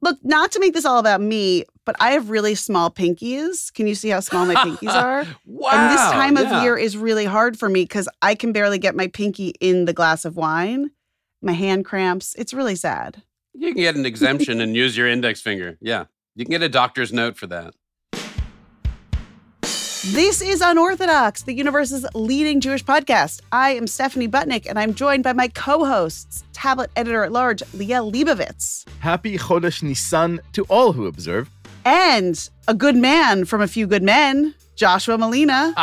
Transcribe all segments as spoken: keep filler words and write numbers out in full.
Look, not to make this all about me, but I have really small pinkies. Can you see how small my pinkies are? Wow. And this time of yeah. year is really hard for me because I can barely get my pinky in the glass of wine. My hand cramps. It's really sad. You can get an exemption and use your index finger. Yeah. You can get a doctor's note for that. This is Unorthodox, the universe's leading Jewish podcast. I am Stephanie Butnick, and I'm joined by my co-hosts, tablet editor-at-large Liel Leibovitz. Happy Chodesh Nisan to all who observe. And a good man from A Few Good Men, Joshua Malina.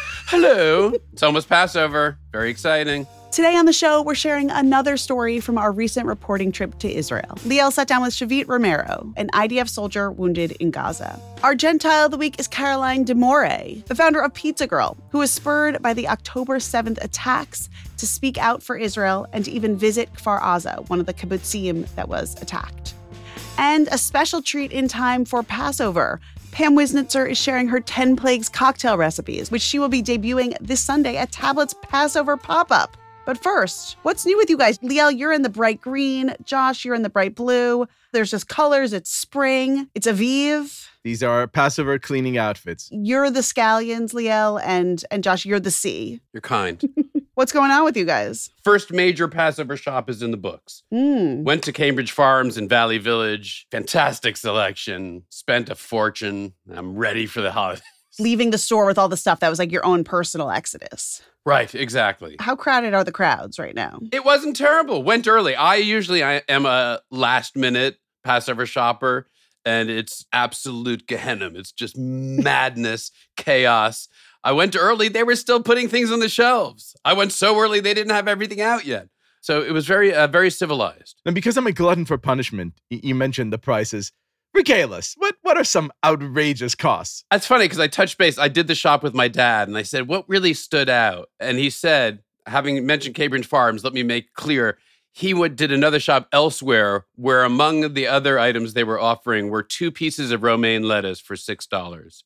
Hello. It's almost Passover. Very exciting. Today on the show, we're sharing another story from our recent reporting trip to Israel. Liel sat down with Shavit Romero, an I D F soldier wounded in Gaza. Our Gentile of the week is Caroline DeMore, the founder of Pizza Girl, who was spurred by the October seventh attacks to speak out for Israel and to even visit Kfar Aza, one of the kibbutzim that was attacked. And a special treat in time for Passover. Pam Wisnitzer is sharing her ten Plagues cocktail recipes, which she will be debuting this Sunday at Tablet's Passover pop-up. But first, what's new with you guys? Liel, you're in the bright green. Josh, you're in the bright blue. There's just colors. It's spring. It's Aviv. These are Passover cleaning outfits. You're the scallions, Liel, and, and Josh, you're the sea. You're kind. What's going on with you guys? First major Passover shop is in the books. Mm. Went to Cambridge Farms in Valley Village. Fantastic selection. Spent a fortune. I'm ready for the holidays. Leaving the store with all the stuff that was like your own personal exodus. Right, exactly. How crowded are the crowds right now? It wasn't terrible. Went early. I usually I am a last minute Passover shopper, and it's absolute Gehenna. It's just madness, chaos. I went early. They were still putting things on the shelves. I went so early, they didn't have everything out yet. So it was very, uh, very civilized. And because I'm a glutton for punishment, y- you mentioned the prices. Regale us. What, what are some outrageous costs? That's funny because I touched base. I did the shop with my dad, and I said, what really stood out? And he said, having mentioned Cambridge Farms, let me make clear, he would, did another shop elsewhere where among the other items they were offering were two pieces of romaine lettuce for six dollars.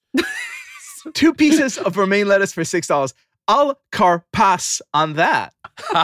Two pieces of romaine lettuce for six dollars. I'll car pass on that.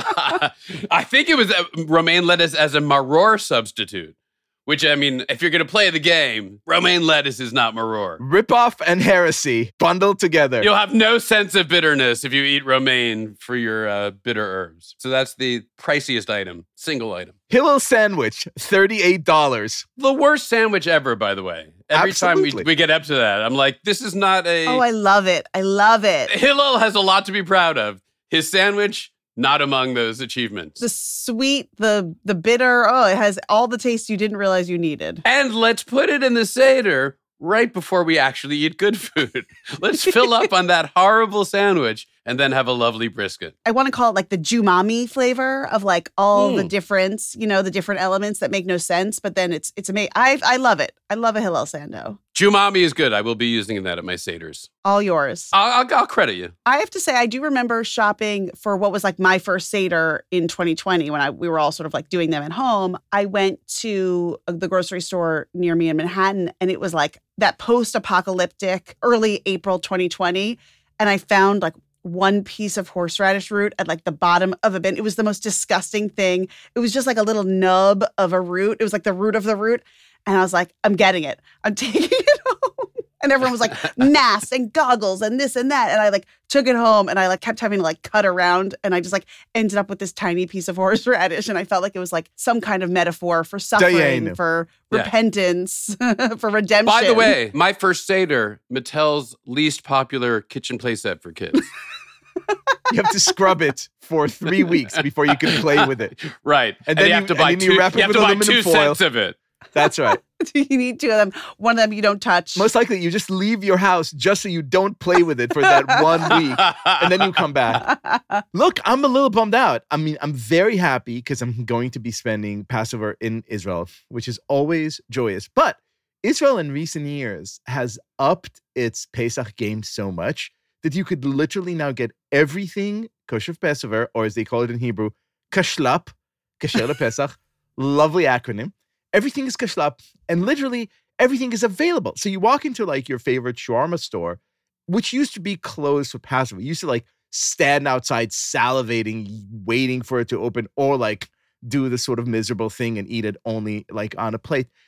I think it was a romaine lettuce as a maror substitute. Which, I mean, if you're going to play the game, romaine lettuce is not maror. Ripoff and heresy bundled together. You'll have no sense of bitterness if you eat romaine for your uh, bitter herbs. So that's the priciest item, single item. Hillel sandwich, thirty-eight dollars. The worst sandwich ever, by the way. Every Absolutely. time we, we get up to that, I'm like, this is not a... Oh, I love it. I love it. Hillel has a lot to be proud of. His sandwich... not among those achievements. The sweet, the the bitter, oh, it has all the taste you didn't realize you needed. And let's put it in the Seder right before we actually eat good food. Let's fill up on that horrible sandwich and then have a lovely brisket. I want to call it like the Jumami flavor of like all Mm. the difference, you know, the different elements that make no sense, but then it's it's amazing. I I love it. I love a Hillel Sando. Jumami is good. I will be using that at my Seders. All yours. I'll, I'll, I'll credit you. I have to say, I do remember shopping for what was like my first Seder in twenty twenty when I we were all sort of like doing them at home. I went to the grocery store near me in Manhattan, and it was like that post-apocalyptic early April twenty twenty. And I found like one piece of horseradish root at like the bottom of a bin. It was the most disgusting thing. It was just like a little nub of a root. It was like the root of the root. And I was like, I'm getting it. I'm taking it home. And everyone was like, masks and goggles and this and that. And I like took it home and I like kept having to like cut around. And I just like ended up with this tiny piece of horseradish. And I felt like it was like some kind of metaphor for suffering, Diane. for Yeah. repentance, for redemption. By the way, my first Seder, Mattel's least popular kitchen playset for kids. You have to scrub it for three weeks before you can play with it. Right. And And, then you you- have to and buy then you two, wrap it you have with to buy aluminum two foil. sets of it. That's right. You need two of them. One of them you don't touch. Most likely, you just leave your house just so you don't play with it for that one week, and then you come back. Look, I'm a little bummed out. I mean, I'm very happy because I'm going to be spending Passover in Israel, which is always joyous. But Israel in recent years has upped its Pesach game so much that you could literally now get everything kosher Passover, or as they call it in Hebrew, kashlap, kasher lePesach, lovely acronym. Everything is kashlap, and literally everything is available. So you walk into like your favorite shawarma store, which used to be closed for Passover. You used to like stand outside salivating, waiting for it to open, or like do the sort of miserable thing and eat it only like on a plate.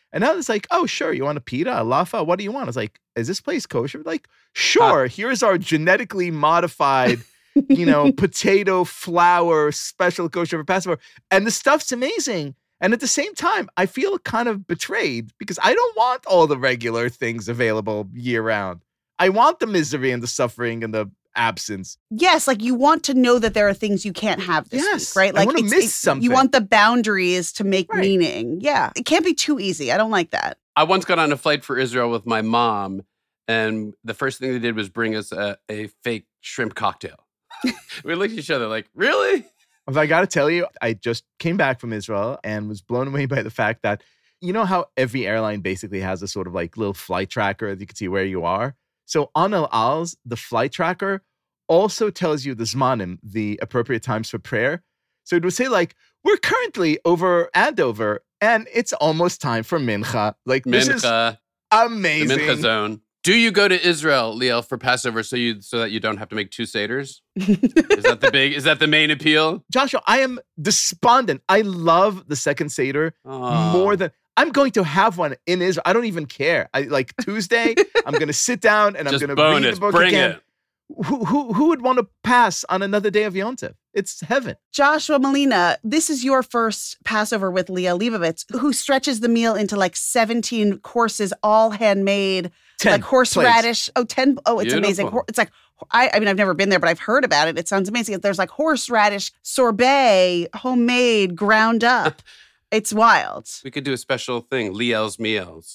And now it's like, oh, sure, you want a pita, a lafa? What do you want? It's like, is this place kosher? Like, sure, uh, here's our genetically modified, you know, potato flour special kosher for Passover. And the stuff's amazing. And at the same time, I feel kind of betrayed because I don't want all the regular things available year round. I want the misery and the suffering and the absence. Yes, like you want to know that there are things you can't have this yes, week, right? Like I want to miss it's, something. You want the boundaries to make right. meaning. Yeah, it can't be too easy. I don't like that. I once got on a flight for Israel with my mom, and the first thing they did was bring us a, a fake shrimp cocktail. We looked at each other like, really? I got to tell you, I just came back from Israel and was blown away by the fact that, you know how every airline basically has a sort of like little flight tracker that you can see where you are? So on El Al's, the flight tracker also tells you the zmanim, the appropriate times for prayer. So it would say like, we're currently over Andover and it's almost time for mincha. Like mincha, this is amazing. The mincha zone. Do you go to Israel, Liel, for Passover so you so that you don't have to make two seders? Is that the big? Is that the main appeal? Joshua, I am despondent. I love the second seder oh. more than I'm going to have one in Israel. I don't even care. I like Tuesday. I'm going to sit down and Just I'm going to read bonus. the book Bring again. it. Who, who, who would want to pass on another day of Yom Tov? It's heaven. Joshua Malina, this is your first Passover with Leah Leibovitz, who stretches the meal into like seventeen courses, all handmade, ten like horseradish. plates. Oh, ten. Oh, it's Beautiful. amazing. It's like, I, I mean, I've never been there, but I've heard about it. It sounds amazing. There's like horseradish sorbet, homemade, ground up. It's wild. We could do a special thing, Liel's meals.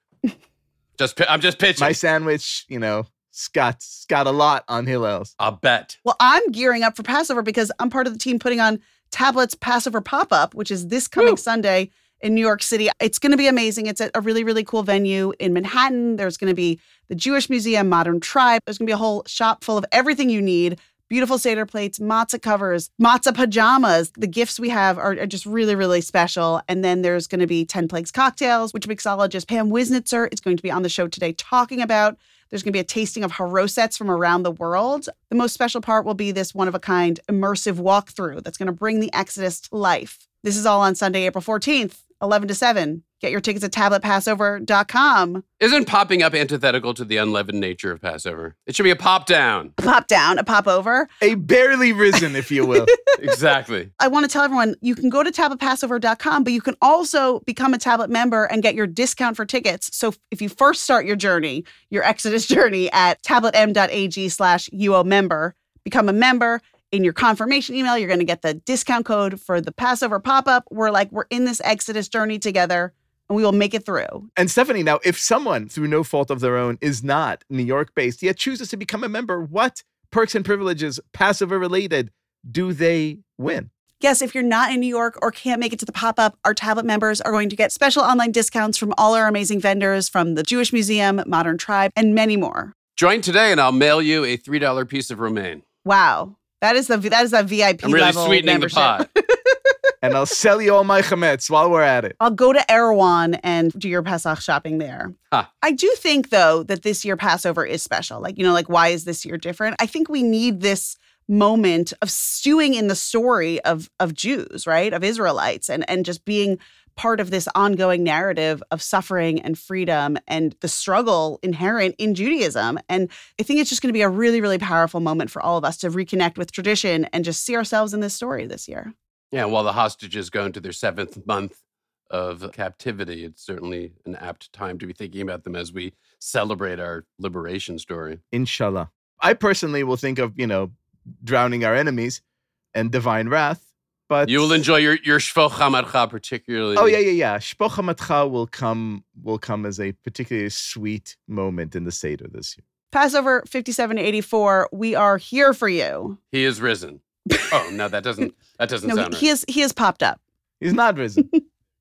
Just, I'm just pitching. My sandwich, you know, Scott, got a lot on Hillel's. I'll bet. Well, I'm gearing up for Passover because I'm part of the team putting on Tablet's Passover Pop-Up, which is this coming Woo. Sunday in New York City. It's going to be amazing. It's at a really, really cool venue in Manhattan. There's going to be the Jewish Museum, Modern Tribe. There's going to be a whole shop full of everything you need. Beautiful Seder plates, matzah covers, matzah pajamas. The gifts we have are, are just really, really special. And then there's going to be ten Plagues cocktails, which mixologist Pam Wisnitzer is going to be on the show today talking about. There's going to be a tasting of harosets from around the world. The most special part will be this one-of-a-kind immersive walkthrough that's going to bring the Exodus to life. This is all on Sunday, April fourteenth, eleven to seven. Get your tickets at tablet passover dot com. Isn't popping up antithetical to the unleavened nature of Passover? It should be a pop down. A pop down, a pop over. A barely risen, if you will. Exactly. I want to tell everyone, you can go to tablet passover dot com, but you can also become a Tablet member and get your discount for tickets. So if you first start your journey, your Exodus journey at tabletm.ag slash UO member, become a member. In your confirmation email, you're going to get the discount code for the Passover pop-up. We're like, we're in this Exodus journey together, and we will make it through. And Stephanie, now, if someone, through no fault of their own, is not New York-based, yet chooses to become a member, what perks and privileges, Passover-related, do they win? Yes, if you're not in New York or can't make it to the pop-up, our Tablet members are going to get special online discounts from all our amazing vendors, from the Jewish Museum, Modern Tribe, and many more. Join today, and I'll mail you a three dollar piece of romaine. Wow. That is the that is that V I P I'm really level sweetening membership. the pot. And I'll sell you all my chametz while we're at it. I'll go to Erewhon and do your Pesach shopping there. Huh. I do think, though, that this year Passover is special. Like, you know, like, why is this year different? I think we need this moment of stewing in the story of of Jews, right? Of Israelites, and and just being part of this ongoing narrative of suffering and freedom and the struggle inherent in Judaism. And I think it's just going to be a really, really powerful moment for all of us to reconnect with tradition and just see ourselves in this story this year. Yeah, while the hostages go into their seventh month of captivity, it's certainly an apt time to be thinking about them as we celebrate our liberation story. Inshallah. I personally will think of, you know, drowning our enemies and divine wrath. But you will enjoy your your Shvoch HaMarcha particularly. Oh yeah, yeah, yeah. Shvoch HaMarcha will come will come as a particularly sweet moment in the Seder this year. Passover fifty-seven eighty-four. We are here for you. He is risen. Oh no, that doesn't that doesn't no, sound he, he right. is he is popped up. He's not risen.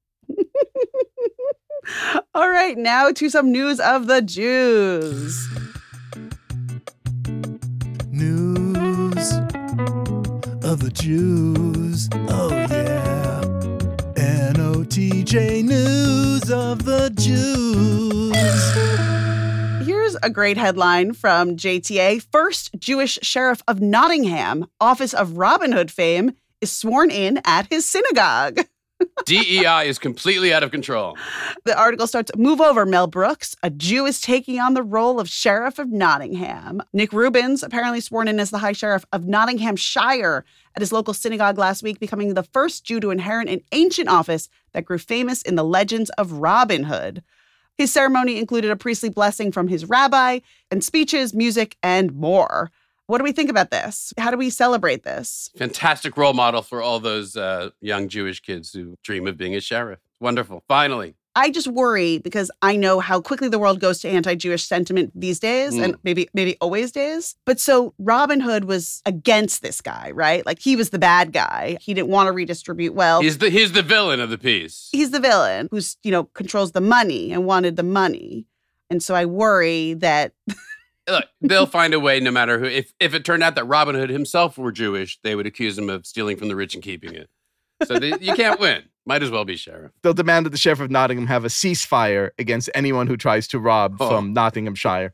All right, now to some news of the Jews. News of the Jews. Oh yeah. N O T J News of the Jews. Here's a great headline from J T A. First Jewish sheriff of Nottingham, office of Robin Hood fame, is sworn in at his synagogue. D E I is completely out of control. The article starts, move over, Mel Brooks. A Jew is taking on the role of Sheriff of Nottingham. Nick Rubins, apparently sworn in as the High Sheriff of Nottinghamshire at his local synagogue last week, becoming the first Jew to inherit an ancient office that grew famous in the legends of Robin Hood. His ceremony included a priestly blessing from his rabbi and speeches, music, and more. What do we think about this? How do we celebrate this? Fantastic role model for all those uh, young Jewish kids who dream of being a sheriff. Wonderful. Finally. I just worry because I know how quickly the world goes to anti-Jewish sentiment these days mm. and maybe maybe always days. But so Robin Hood was against this guy, right? Like he was the bad guy. He didn't want to redistribute wealth. He's the he's the villain of the piece. He's the villain who's, you know, controls the money and wanted the money. And so I worry that Look, they'll find a way no matter who. If if it turned out that Robin Hood himself were Jewish, they would accuse him of stealing from the rich and keeping it. So they, you can't win. Might as well be sheriff. They'll demand that the Sheriff of Nottingham have a ceasefire against anyone who tries to rob oh. from Nottinghamshire.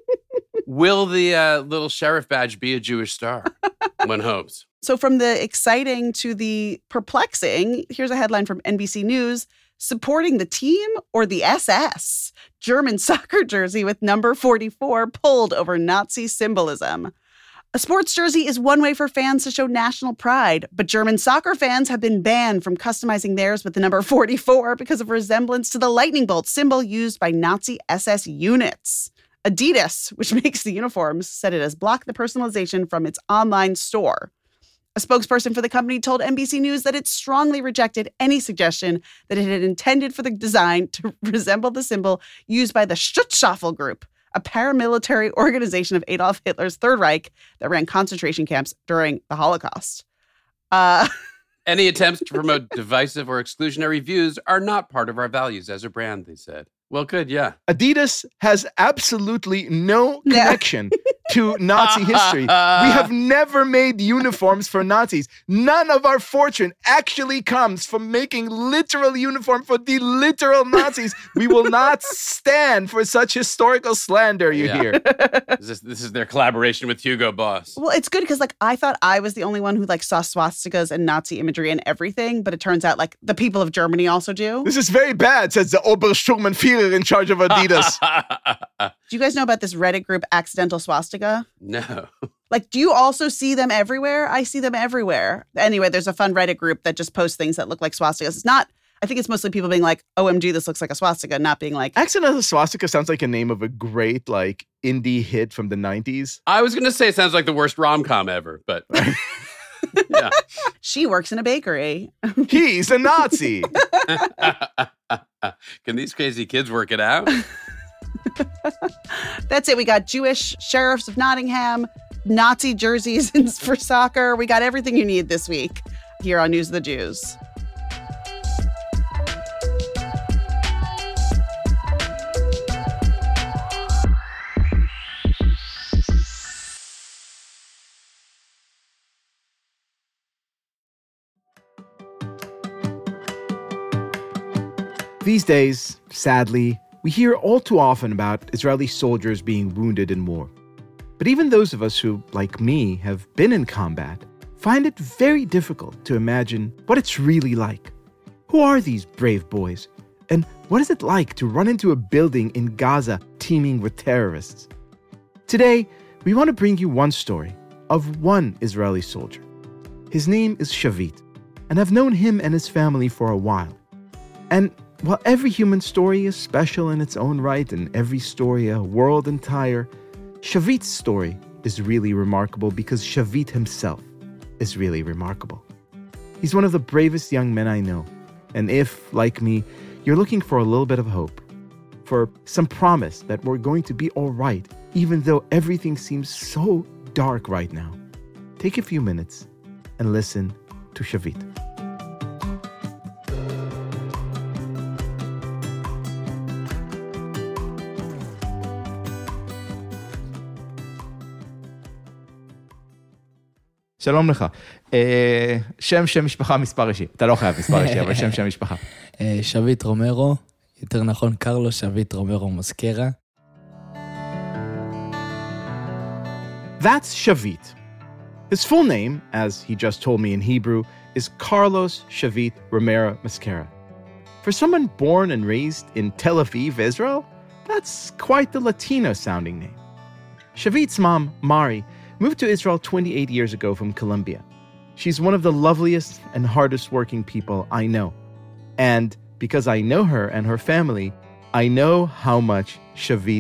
Will the uh, little sheriff badge be a Jewish star? One hopes. So from the exciting to the perplexing, here's a headline from N B C News. Supporting the team or the S S? German soccer jersey with number forty-four pulled over Nazi symbolism. A sports jersey is one way for fans to show national pride, but German soccer fans have been banned from customizing theirs with the number forty-four because of resemblance to the lightning bolt symbol used by Nazi S S units. Adidas, which makes the uniforms, said it has blocked the personalization from its online store. A spokesperson for the company told N B C News that it strongly rejected any suggestion that it had intended for the design to resemble the symbol used by the Schutzstaffel Group, a paramilitary organization of Adolf Hitler's Third Reich that ran concentration camps during the Holocaust. Uh, any attempts to promote divisive or exclusionary views are not part of our values as a brand, they said. Well, good, yeah. Adidas has absolutely no connection yeah. to Nazi history. We have never made uniforms for Nazis. None of our fortune actually comes from making literal uniform for the literal Nazis. We will not stand for such historical slander, you yeah. hear. This is, this is their collaboration with Hugo Boss. Well, it's good because like I thought I was the only one who like saw swastikas and Nazi imagery and everything, but it turns out like the people of Germany also do. This is very bad, says the Obersturmbannführer in charge of Adidas. Do you guys know about this Reddit group, Accidental Swastika? No. Like, do you also see them everywhere? I see them everywhere. Anyway, there's a fun Reddit group that just posts things that look like swastikas. It's not, I think it's mostly people being like, O M G, this looks like a swastika, not being like... Accidental Swastika sounds like a name of a great, like, indie hit from the nineties. I was going to say it sounds like the worst rom-com ever, but... yeah. She works in a bakery. He's a Nazi. Can these crazy kids work it out? That's it. We got Jewish sheriffs of Nottingham, Nazi jerseys for soccer. We got everything you need this week here on News of the Jews. These days, sadly, we hear all too often about Israeli soldiers being wounded in war. But even those of us who, like me, have been in combat, find it very difficult to imagine what it's really like. Who are these brave boys? And what is it like to run into a building in Gaza teeming with terrorists? Today, we want to bring you one story of one Israeli soldier. His name is Shavit, and I've known him and his family for a while. And while every human story is special in its own right and every story a world entire, Shavit's story is really remarkable because Shavit himself is really remarkable. He's one of the bravest young men I know. And if, like me, you're looking for a little bit of hope, for some promise that we're going to be all right, even though everything seems so dark right now, take a few minutes and listen to Shavit. שלום לך. שם, שם משפחה, מספר אישי. אתה לא חייב מספר אישי, אבל שם, שם משפחה. שביט רומרו, יותר נכון קרלו שביט רומרו מוסקרה. That's Shavit. His full name, as he just told me in Hebrew, is Carlos Shavit Romero Mosquera. For someone born and raised in Tel Aviv, Israel, that's quite the Latino-sounding name. Shavit's mom, Mari, moved to Israel twenty-eight years ago from Colombia. She's one of the loveliest and hardest-working people I know. And because I know her and her family, I know how much Shavit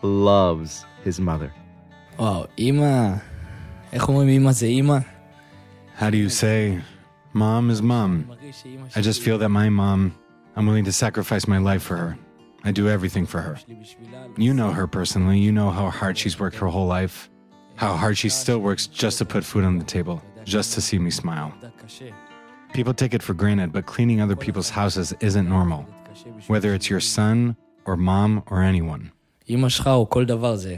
loves his mother. וואו, אמא, איך אומרים אמא זה אמא? How do you say, mom is mom? I just feel that my mom, I'm willing to sacrifice my life for her. I do everything for her. You know her personally. You know how hard she's worked her whole life. How hard she still works just to put food on the table, just to see me smile. People take it for granted, but cleaning other people's houses isn't normal. Whether it's your son or mom or anyone. אמא שלך או כל דבר זה.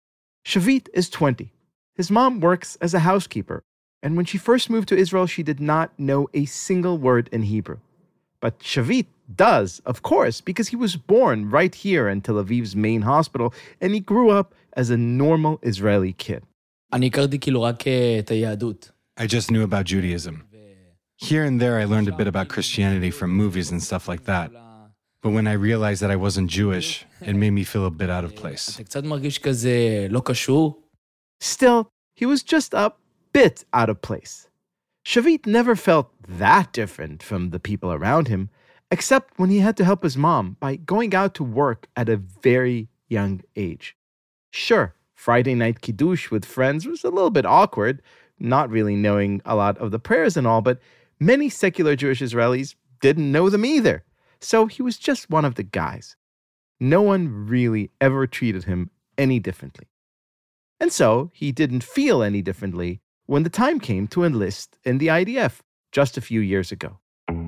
Shavit is twenty. His mom works as a housekeeper, and when she first moved to Israel, she did not know a single word in Hebrew. But Shavit does, of course, because he was born right here in Tel Aviv's main hospital, and he grew up as a normal Israeli kid. אני הכרתי כאילו רק את היהדות. I just knew about Judaism. Here and there, I learned a bit about Christianity from movies and stuff like that. But when I realized that I wasn't Jewish, it made me feel a bit out of place. אתה קצת מרגיש כזה לא קשור. Still, he was just a bit out of place. Shavit never felt that different from the people around him, except when he had to help his mom by going out to work at a very young age. Sure, Friday night kiddush with friends was a little bit awkward, not really knowing a lot of the prayers and all, but many secular Jewish Israelis didn't know them either. So he was just one of the guys. No one really ever treated him any differently. And so he didn't feel any differently when the time came to enlist in the I D F just a few years ago.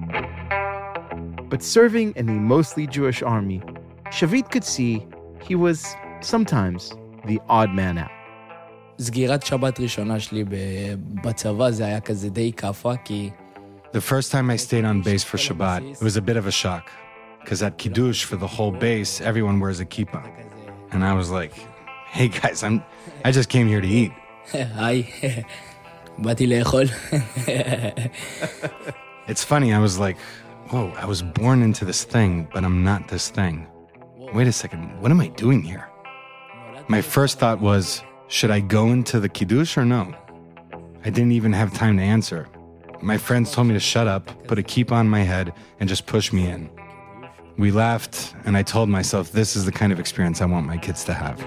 But serving in a mostly Jewish army, Shavit could see he was sometimes the odd man out. סגירת שבת ראשונה שלי בצבא זה היה כזה די כאפה, כי... The first time I stayed on base for Shabbat, it was a bit of a shock. Because at Kiddush, for the whole base, everyone wears a kippah. And I was like, hey guys, I'm, I just came here to eat. היי, באתי לאכול. It's funny, I was like, whoa, I was born into this thing, but I'm not this thing. Wait a second, what am I doing here? My first thought was, should I go into the Kiddush or no? I didn't even have time to answer. My friends told me to shut up, put a kippah on my head, and just push me in. We laughed, and I told myself this is the kind of experience I want my kids to have.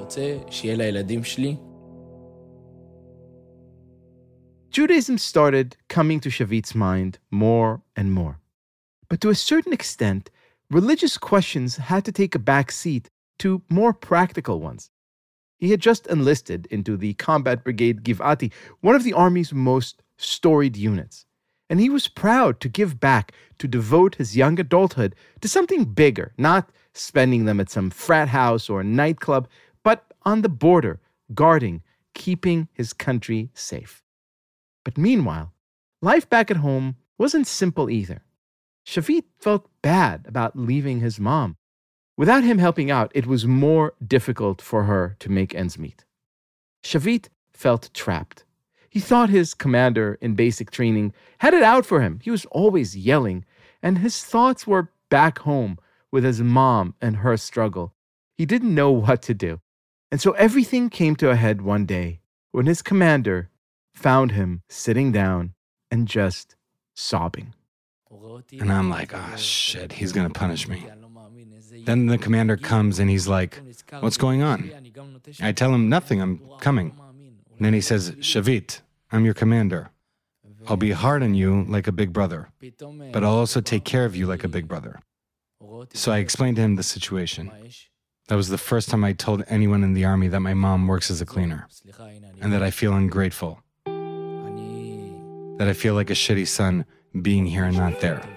Judaism started coming to Shavit's mind more and more. But to a certain extent, religious questions had to take a back seat to more practical ones. He had just enlisted into the Combat Brigade Givati, one of the Army's most storied units. And he was proud to give back, to devote his young adulthood to something bigger, not spending them at some frat house or nightclub, but on the border, guarding, keeping his country safe. But meanwhile, life back at home wasn't simple either. Shavit felt bad about leaving his mom. Without him helping out, it was more difficult for her to make ends meet. Shavit felt trapped. He thought his commander in basic training had it out for him. He was always yelling, and his thoughts were back home with his mom and her struggle. He didn't know what to do. And so everything came to a head one day when his commander found him sitting down and just sobbing. And I'm like, oh shit, he's gonna punish me. Then the commander comes and he's like, what's going on? I tell him nothing, I'm coming. And then he says, Shavit, I'm your commander. I'll be hard on you like a big brother, but I'll also take care of you like a big brother. So I explained to him the situation. That was the first time I told anyone in the army that my mom works as a cleaner, and that I feel ungrateful, that I feel like a shitty son being here and not there.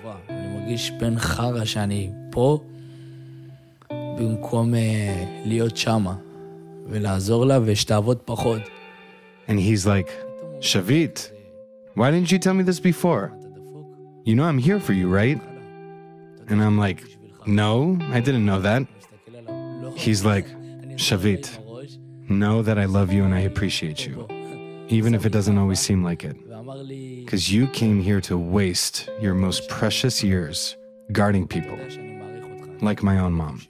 And he's like, Shavit, why didn't you tell me this before? You know I'm here for you, right? And I'm like, no, I didn't know that. He's like, Shavit, know that I love you and I appreciate you, even if it doesn't always seem like it. because you came here to waste your most precious years guarding people, like my own mom.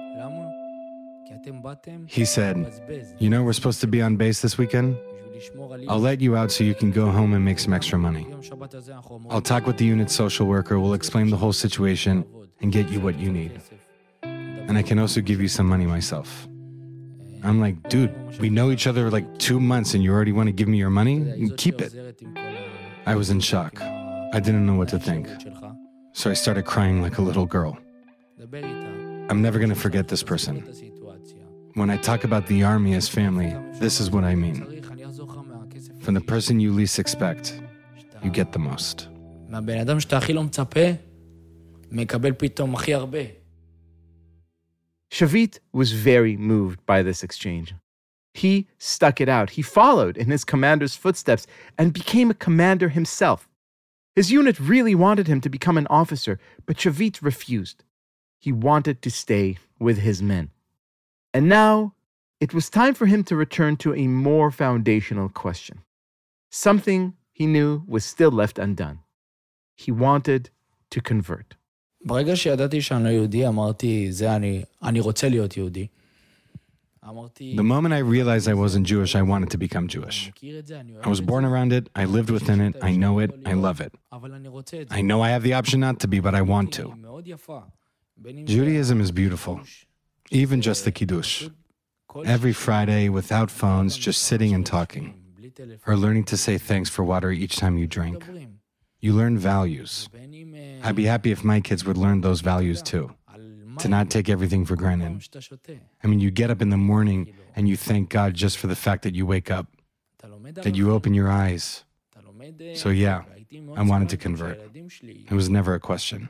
He said, you know we're supposed to be on base this weekend? I'll let you out so you can go home and make some extra money. I'll talk with the unit social worker, we'll explain the whole situation and get you what you need. And I can also give you some money myself. I'm like, dude, we know each other like two months and you already want to give me your money? Keep it. I was in shock. I didn't know what to think. So I started crying like a little girl. I'm never going to forget this person. When I talk about the army as family, this is what I mean. From the person you least expect, you get the most. Shavit was very moved by this exchange. He stuck it out. He followed in his commander's footsteps and became a commander himself. His unit really wanted him to become an officer, but Shavit refused. He wanted to stay with his men. And now, it was time for him to return to a more foundational question. Something he knew was still left undone. He wanted to convert. ברגע שידעתי שאני לא יהודי, אמרתי, זה אני, אני רוצה להיות יהודי. The moment I realized I wasn't Jewish, I wanted to become Jewish. I was born around it, I lived within it, I know it, I love it. I know I have the option not to be, but I want to. Judaism is beautiful, even just the Kiddush. Every Friday, without phones, just sitting and talking, or learning to say thanks for water each time you drink. You learn values. I'd be happy if my kids would learn those values too, to not take everything for granted. I mean, you get up in the morning and you thank God just for the fact that you wake up, that you open your eyes. So yeah, I wanted to convert. It was never a question.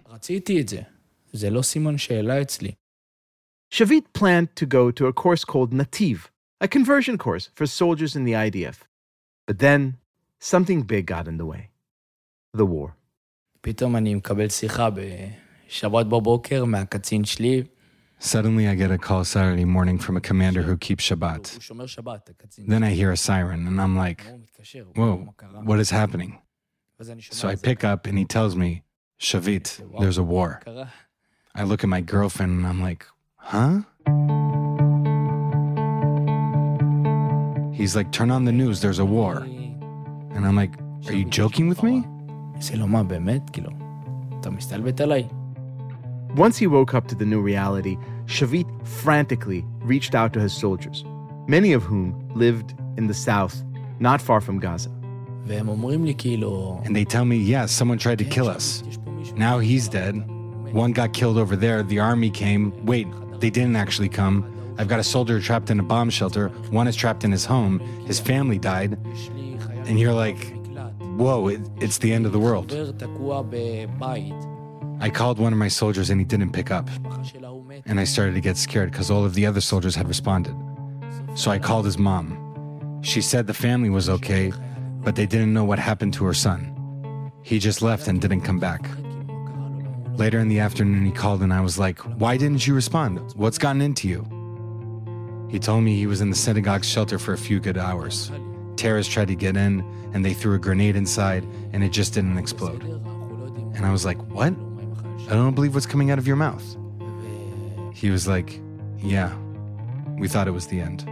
Shavit planned to go to a course called Nativ, a conversion course for soldiers in the I D F. But then, something big got in the way. The war. פתאום אני מקבל שיחה בשבת בבוקר מהקצין שלי. Suddenly I get a call Saturday morning from a commander who keeps Shabbat. Then I hear a siren and I'm like, whoa, what is happening? So I pick up and he tells me, Shavit, there's a war. I look at my girlfriend and I'm like, huh? He's like, turn on the news, there's a war. And I'm like, are you joking with me? Once he woke up to the new reality, Shavit frantically reached out to his soldiers, many of whom lived in the south, not far from Gaza. And they tell me, yeah, someone tried to kill us. Now he's dead. One got killed over there. The army came. Wait, they didn't actually come. I've got a soldier trapped in a bomb shelter. One is trapped in his home. His family died. And you're like, whoa, it, it's the end of the world. I called one of my soldiers and he didn't pick up. And I started to get scared because all of the other soldiers had responded. So I called his mom. She said the family was okay, but they didn't know what happened to her son. He just left and didn't come back. Later in the afternoon, he called and I was like, why didn't you respond? What's gotten into you? He told me he was in the synagogue's shelter for a few good hours. Terrorists tried to get in and they threw a grenade inside and it just didn't explode. And I was like, what? I don't believe what's coming out of your mouth. He was like, yeah, we thought it was the end.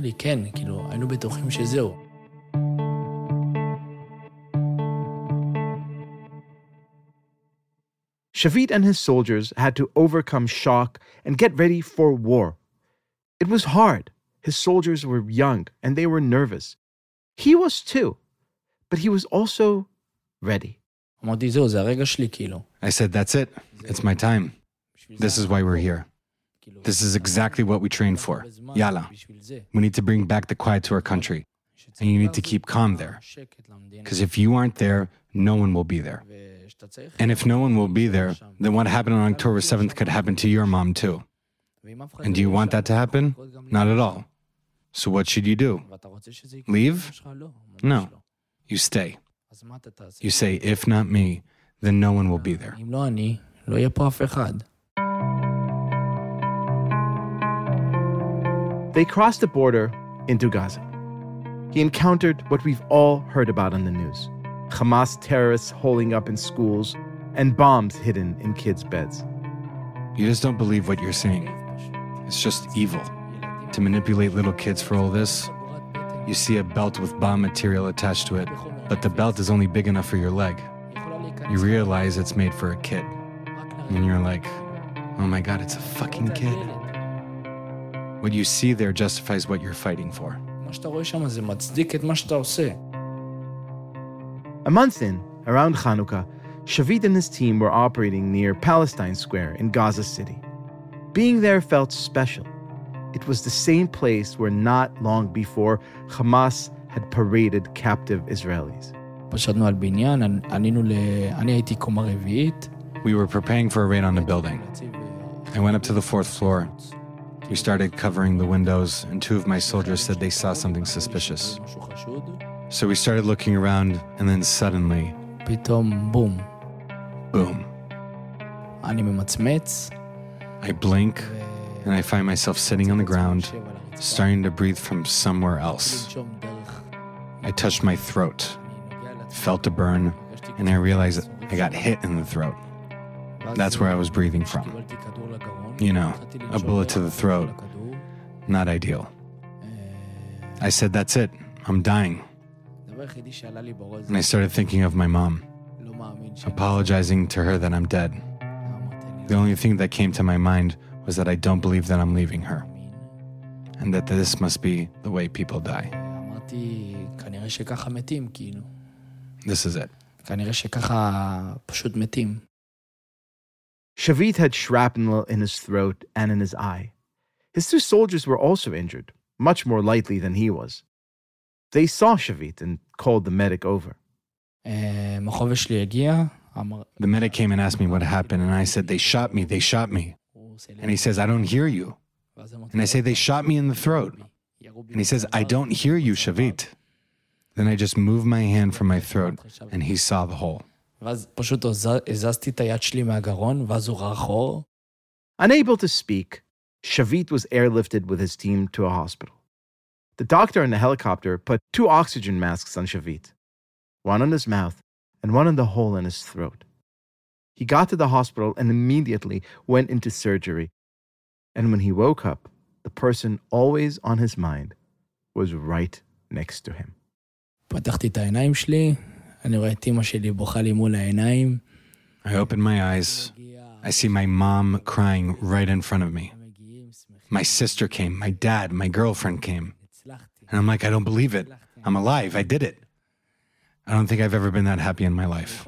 Shavit and his soldiers had to overcome shock and get ready for war. It was hard. His soldiers were young and they were nervous. He was too, but he was also ready. I said, that's it. It's my time. This is why we're here. This is exactly what we trained for. Yalla. We need to bring back the quiet to our country. And you need to keep calm there. Because if you aren't there, no one will be there. And if no one will be there, then what happened on October seventh could happen to your mom too. And do you want that to happen? Not at all. So what should you do? Leave? No. You stay. You say, if not me, then no one will be there. They crossed the border into Gaza. He encountered what we've all heard about on the news. Hamas terrorists holing up in schools, and bombs hidden in kids' beds. You just don't believe what you're seeing. It's just evil. To manipulate little kids for all this, you see a belt with bomb material attached to it, but the belt is only big enough for your leg. You realize it's made for a kid. And you're like, oh my God, it's a fucking kid. What you see there justifies what you're fighting for. A month in, around Hanukkah, Shavit and his team were operating near Palestine Square in Gaza City. Being there felt special. It was the same place where not long before Hamas had paraded captive Israelis. We were preparing for a raid on the building. I went up to the fourth floor. We started covering the windows, and two of my soldiers said they saw something suspicious. So we started looking around, and then suddenly, boom. Boom. I blink, and I find myself sitting on the ground, starting to breathe from somewhere else. I touched my throat, felt a burn, and I realized I got hit in the throat. That's where I was breathing from. You know, a bullet to the throat. Not ideal. I said, that's it. I'm dying. And I started thinking of my mom, apologizing to her that I'm dead. The only thing that came to my mind was that I don't believe that I'm leaving her, and that this must be the way people die. This is it. Shavit had shrapnel in his throat and in his eye. His two soldiers were also injured, much more lightly than he was. They saw Shavit and called the medic over. The medic came and asked me what happened, and I said, they shot me, they shot me. And he says, I don't hear you. And I say, they shot me in the throat. And he says, I don't hear you, Shavit. Then I just moved my hand from my throat, and he saw the hole. Unable to speak, Shavit was airlifted with his team to a hospital. The doctor in the helicopter put two oxygen masks on Shavit, one on his mouth and one on the hole in his throat. He got to the hospital and immediately went into surgery. And when he woke up, the person always on his mind was right next to him. I open my eyes. I see my mom crying right in front of me. My sister came, my dad, my girlfriend came. And I'm like, I don't believe it. I'm alive. I did it. I don't think I've ever been that happy in my life.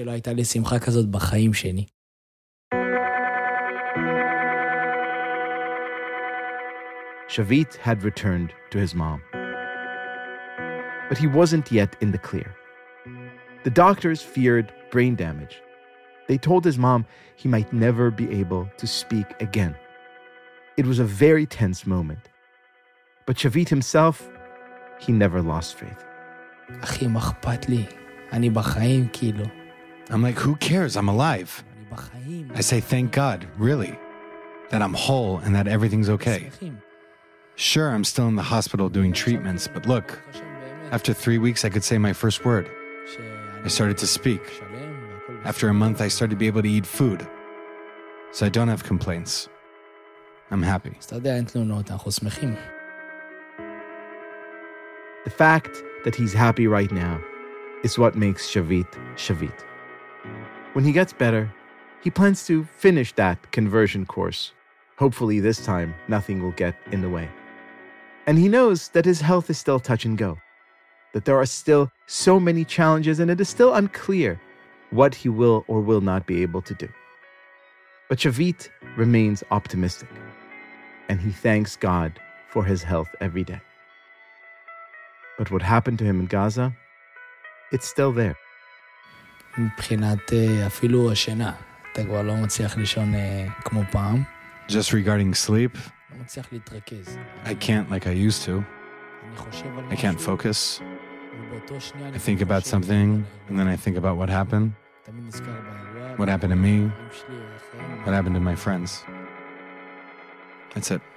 Shavit had returned to his mom. But he wasn't yet in the clear. The doctors feared brain damage. They told his mom he might never be able to speak again. It was a very tense moment. But Shavit himself, he never lost faith. I'm like, who cares? I'm alive. I say, thank God, really, that I'm whole and that everything's okay. Sure, I'm still in the hospital doing treatments, but look, after three weeks, I could say my first word. I started to speak. After a month, I started to be able to eat food. So I don't have complaints. I'm happy. The fact that he's happy right now is what makes Shavit Shavit. When he gets better, he plans to finish that conversion course. Hopefully this time, nothing will get in the way. And he knows that his health is still touch and go, that there are still so many challenges and it is still unclear what he will or will not be able to do. But Shavit remains optimistic, and he thanks God for his health every day. But what happened to him in Gaza, it's still there. Just regarding sleep, I can't like I used to. I can't focus. I think about something, and then I think about what happened. What happened to me? What happened to my friends? That's it.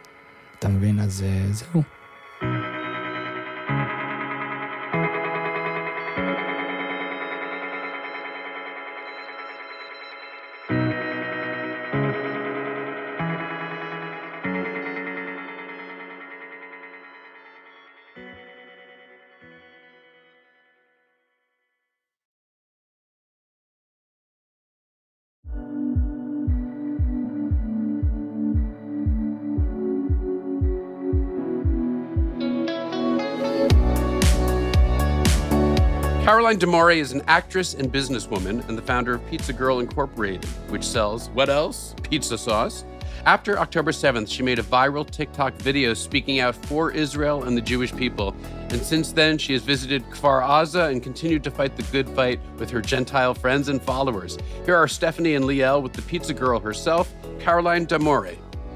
Caroline D'Amore is an actress and businesswoman and the founder of Pizza Girl Incorporated, which sells, what else? Pizza sauce. After October seventh, she made a viral TikTok video speaking out for Israel and the Jewish people. And since then, she has visited Kfar Aza and continued to fight the good fight with her Gentile friends and followers. Here are Stephanie and Liel with the Pizza Girl herself, Caroline D'Amore.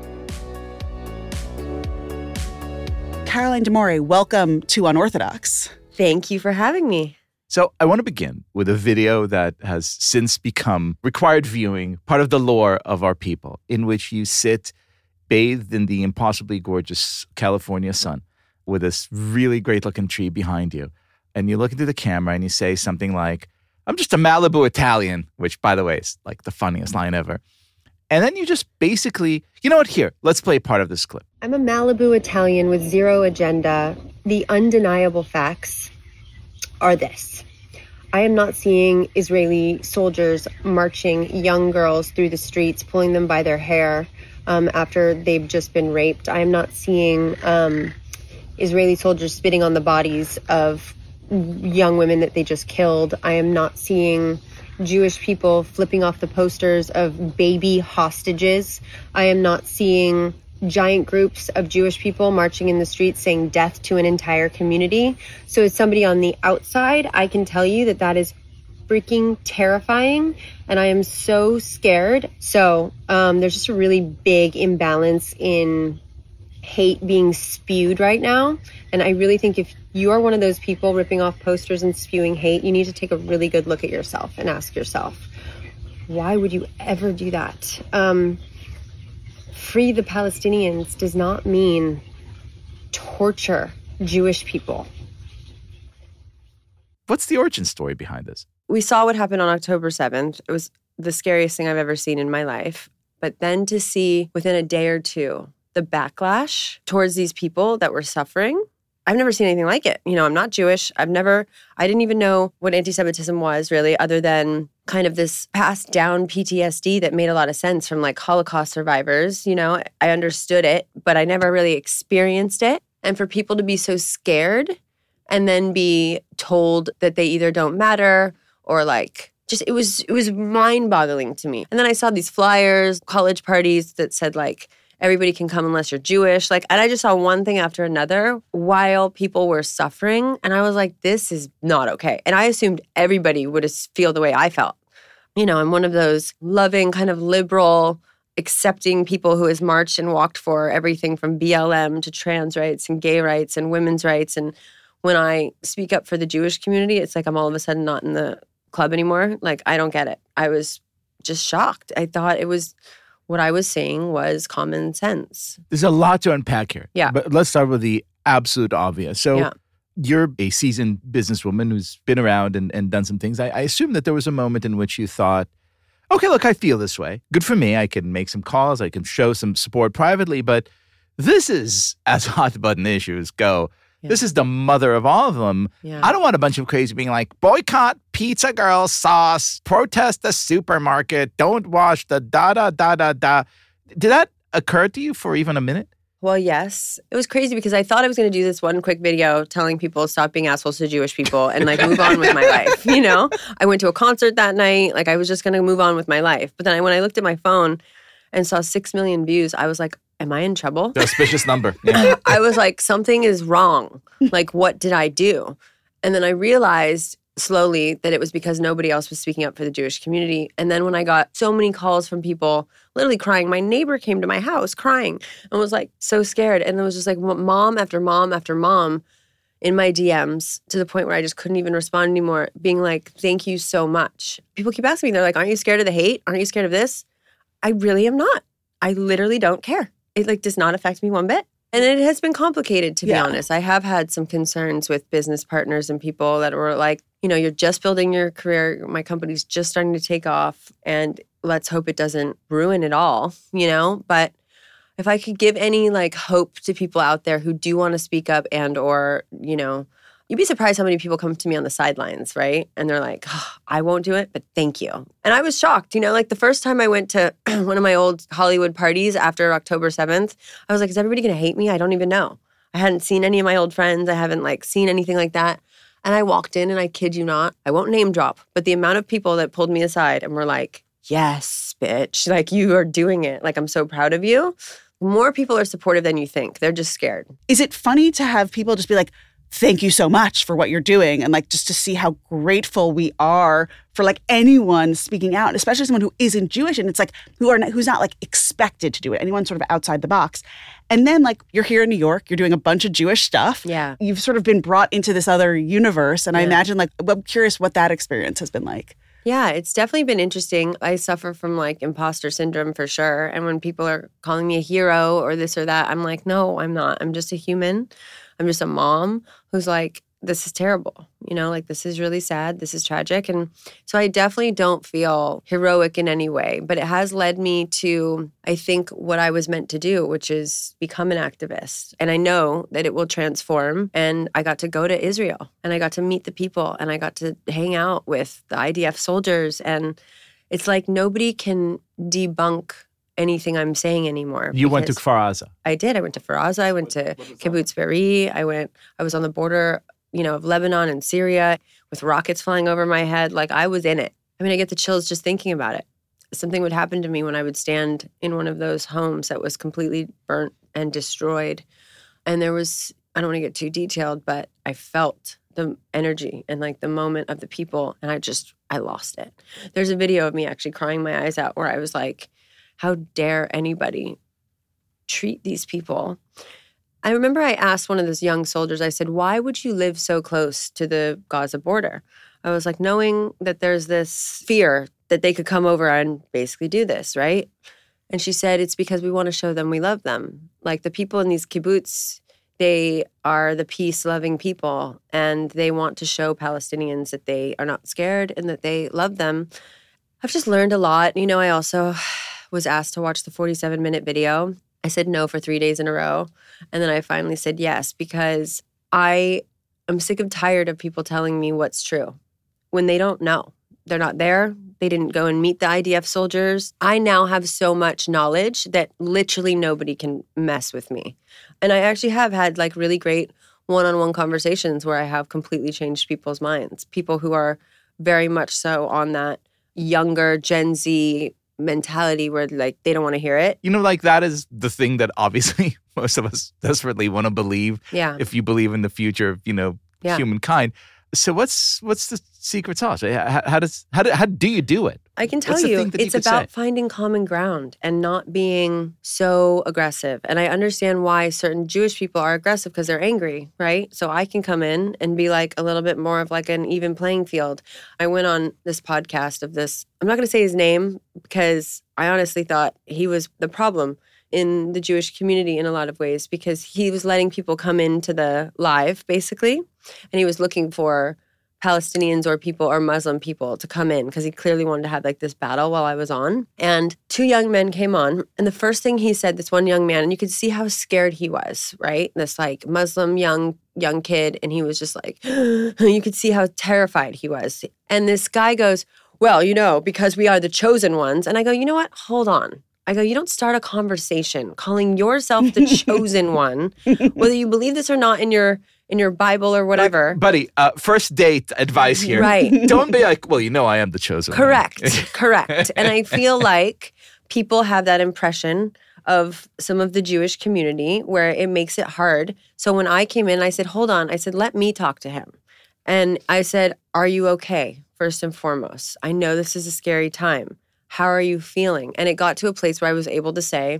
Caroline D'Amore, welcome to Unorthodox. Thank you for having me. So I want to begin with a video that has since become required viewing, part of the lore of our people, in which you sit bathed in the impossibly gorgeous California sun with this really great-looking tree behind you. And you look into the camera and you say something like, I'm just a Malibu Italian, which, by the way, is like the funniest line ever. And then you just basically, you know what, here, let's play part of this clip. I'm a Malibu Italian with zero agenda. The undeniable facts are this. I am not seeing Israeli soldiers marching young girls through the streets, pulling them by their hair um, after they've just been raped. I am not seeing um, Israeli soldiers spitting on the bodies of young women that they just killed. I am not seeing Jewish people flipping off the posters of baby hostages. I am not seeing giant groups of Jewish people marching in the streets saying death to an entire community. So as somebody on the outside, I can tell you that that is freaking terrifying, and I am so scared. So um, there's just a really big imbalance in hate being spewed right now. And I really think if you are one of those people ripping off posters and spewing hate, you need to take a really good look at yourself and ask yourself, why would you ever do that? Um, Free the Palestinians does not mean torture Jewish people. What's the origin story behind this? We saw what happened on October seventh. It was the scariest thing I've ever seen in my life. But then to see within a day or two the backlash towards these people that were suffering, I've never seen anything like it. You know, I'm not Jewish. I've never, I didn't even know what anti-Semitism was really, other than kind of this passed down P T S D that made a lot of sense from like Holocaust survivors. You know, I understood it, but I never really experienced it. And for people to be so scared and then be told that they either don't matter or like, just, it was, it was mind-boggling to me. And then I saw these flyers, college parties that said like, everybody can come unless you're Jewish. Like, and I just saw one thing after another while people were suffering. And I was like, this is not okay. And I assumed everybody would feel the way I felt. You know, I'm one of those loving, kind of liberal, accepting people who has marched and walked for everything from B L M to trans rights and gay rights and women's rights. And when I speak up for the Jewish community, it's like I'm all of a sudden not in the club anymore. Like, I don't get it. I was just shocked. I thought it was... what I was saying was common sense. There's a lot to unpack here. Yeah. But let's start with the absolute obvious. So Yeah. you're a seasoned businesswoman who's been around and, and done some things. I, I assume that there was a moment in which you thought, okay, look, I feel this way. Good for me. I can make some calls. I can show some support privately. But this is as hot button issues go. Yeah. This is the mother of all of them. Yeah. I don't want a bunch of crazy being like, boycott Pizza Girl sauce, protest the supermarket, don't wash the da-da-da-da-da. Did that occur to you for even a minute? Well, yes. It was crazy because I thought I was going to do this one quick video telling people stop being assholes to Jewish people and like move on with my life, you know? I went to a concert that night. Like I was just going to move on with my life. But then I, when I looked at my phone and saw six million views, I was like, am I in trouble? Auspicious number. Yeah. I was like, something is wrong. Like, what did I do? And then I realized slowly that it was because nobody else was speaking up for the Jewish community. And then when I got so many calls from people literally crying, my neighbor came to my house crying and was like so scared. And it was just like mom after mom after mom in my D Ms to the point where I just couldn't even respond anymore, being like, thank you so much. People keep asking me, they're like, aren't you scared of the hate? Aren't you scared of this? I really am not. I literally don't care. It like does not affect me one bit. And it has been complicated, to Yeah. be honest. I have had some concerns with business partners and people that were like, you know, you're just building your career. My company's just starting to take off. And let's hope it doesn't ruin it all, you know? But if I could give any like hope to people out there who do want to speak up and or, you know, you'd be surprised how many people come to me on the sidelines, right? And they're like, oh, I won't do it, but thank you. And I was shocked, you know, like the first time I went to one of my old Hollywood parties after October seventh, I was like, is everybody going to hate me? I don't even know. I hadn't seen any of my old friends. I haven't like seen anything like that. And I walked in and I kid you not, I won't name drop, but the amount of people that pulled me aside and were like, yes, bitch, like you are doing it. Like, I'm so proud of you. More people are supportive than you think. They're just scared. Is it funny to have people just be like, thank you so much for what you're doing? And like, just to see how grateful we are for like anyone speaking out, especially someone who isn't Jewish. And it's like, who are not, who's not like expected to do it. Anyone sort of outside the box. And then like, you're here in New York, you're doing a bunch of Jewish stuff. Yeah. You've sort of been brought into this other universe. And Yeah. I imagine like, I'm curious what that experience has been like. Yeah, it's definitely been interesting. I suffer from like imposter syndrome for sure. And when people are calling me a hero or this or that, I'm like, no, I'm not. I'm just a human. I'm just a mom who's like, this is terrible. You know, like this is really sad. This is tragic. And so I definitely don't feel heroic in any way, but it has led me to, I think, what I was meant to do, which is become an activist. And I know that it will transform. And I got to go to Israel and I got to meet the people and I got to hang out with the I D F soldiers. And it's like nobody can debunk anything I'm saying anymore. You went to because Kfar Aza. I did. I went to Faraza. I went to Kibbutz Be'eri. I went, I was on the border, you know, of Lebanon and Syria with rockets flying over my head. Like I was in it. I mean, I get the chills just thinking about it. Something would happen to me when I would stand in one of those homes that was completely burnt and destroyed. And there was, I don't want to get too detailed, but I felt the energy and like the moment of the people. And I just, I lost it. There's a video of me actually crying my eyes out where I was like, how dare anybody treat these people? I remember I asked one of those young soldiers, I said, why would you live so close to the Gaza border? I was like, knowing that there's this fear that they could come over and basically do this, right? And she said, it's because we want to show them we love them. Like the people in these kibbutz, they are the peace-loving people, and they want to show Palestinians that they are not scared and that they love them. I've just learned a lot. You know, I also was asked to watch the forty-seven minute video. I said no for three days in a row. And then I finally said yes because I am sick and tired of people telling me what's true when they don't know. They're not there. They didn't go and meet the I D F soldiers. I now have so much knowledge that literally nobody can mess with me. And I actually have had like really great one-on-one conversations where I have completely changed people's minds. People who are very much so on that younger Gen Z mentality where like they don't want to hear it. You know, like that is the thing that obviously most of us desperately want to believe. Yeah. If you believe in the future of, you know, Yeah. humankind. So what's what's the secret sauce? How, how does how do, how do you do it? I can tell What's the you, thing that you it's could about say? finding common ground and not being so aggressive. And I understand why certain Jewish people are aggressive because they're angry, right? So I can come in and be like a little bit more of like an even playing field. I went on this podcast of this, I'm not going to say his name because I honestly thought he was the problem in the Jewish community in a lot of ways because he was letting people come into the live basically, and he was looking for Palestinians or people or Muslim people to come in because he clearly wanted to have like this battle while I was on. And two young men came on, and the first thing he said, this one young man, and you could see how scared he was, right? This like Muslim young young kid, and he was just like, you could see how terrified he was. And this guy goes, well, you know, because we are the chosen ones. And I go, you know what? Hold on. I go, you don't start a conversation calling yourself the chosen one, whether you believe this or not in your in your Bible or whatever. Like, buddy, uh, first date advice here. Right. Don't be like, well, you know, I am the chosen Correct. one. Correct. And I feel like people have that impression of some of the Jewish community where it makes it hard. So when I came in, I said, hold on. I said, let me talk to him. And I said, are you okay? First and foremost, I know this is a scary time. How are you feeling? And it got to a place where I was able to say,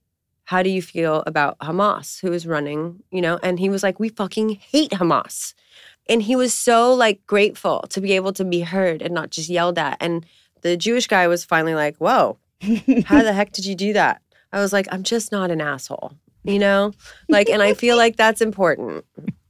how do you feel about Hamas, who is running, you know? And he was like, we fucking hate Hamas. And he was so like grateful to be able to be heard and not just yelled at. And the Jewish guy was finally like, whoa, how the heck did you do that? I was like, I'm just not an asshole, you know? Like, and I feel like that's important.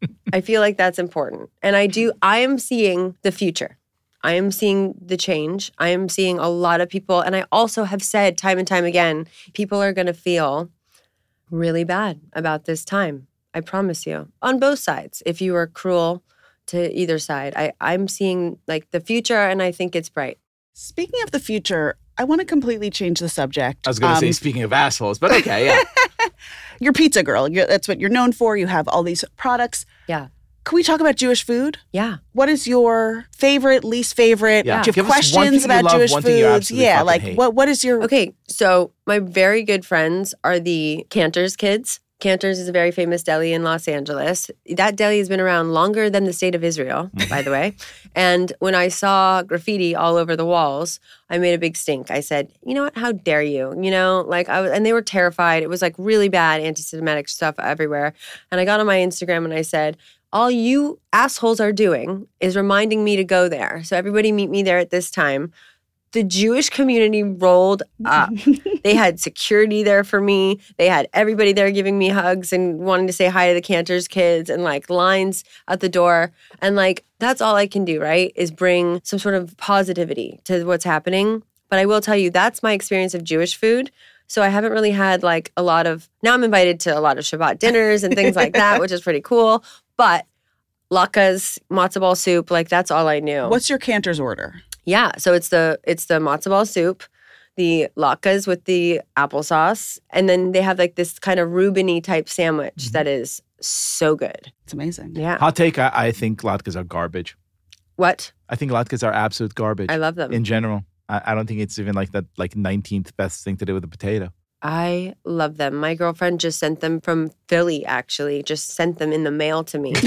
I feel like that's important. And I do, I am seeing the future. I am seeing the change. I am seeing a lot of people. And I also have said time and time again, people are going to feel really bad about this time. I promise you. On both sides. If you are cruel to either side, I, I'm seeing like the future and I think it's bright. Speaking of the future, I want to completely change the subject. I was going to Um, say, speaking of assholes, but okay, yeah. You're pizza girl. You're, that's what you're known for. You have all these products. Yeah. Can we talk about Jewish food? Yeah. What is your favorite, least favorite? Yeah. Do you Give have us one questions thing you about love, Jewish one thing you foods? absolutely Yeah, fucking like hate. what? What is your? Okay, so my very good friends are the Cantor's kids. Cantor's is a very famous deli in Los Angeles. That deli has been around longer than the state of Israel, by the way. And when I saw graffiti all over the walls, I made a big stink. I said, you know what? How dare you? You know, like I was, and they were terrified. It was like really bad anti-Semitic stuff everywhere. And I got on my Instagram and I said, all you assholes are doing is reminding me to go there. So everybody meet me there at this time. The Jewish community rolled up. They had security there for me. They had everybody there giving me hugs and wanting to say hi to the Cantor's kids and like lines at the door. And like, that's all I can do, right? Is bring some sort of positivity to what's happening. But I will tell you, that's my experience of Jewish food. So I haven't really had like a lot of, now I'm invited to a lot of Shabbat dinners and things like that, which is pretty cool. But latkes, matzo ball soup, like that's all I knew. What's your Cantor's order? Yeah, so it's the it's the matzo ball soup, the latkes with the applesauce, and then they have like this kind of Reuben-y type sandwich mm-hmm. that is so good. It's amazing. Yeah. Hot take, I, I think latkes are garbage. What? I think latkes are absolute garbage. I love them. In general. I, I don't think it's even like that like nineteenth best thing to do with a potato. I love them. My girlfriend just sent them from Philly, actually. Just sent them in the mail to me.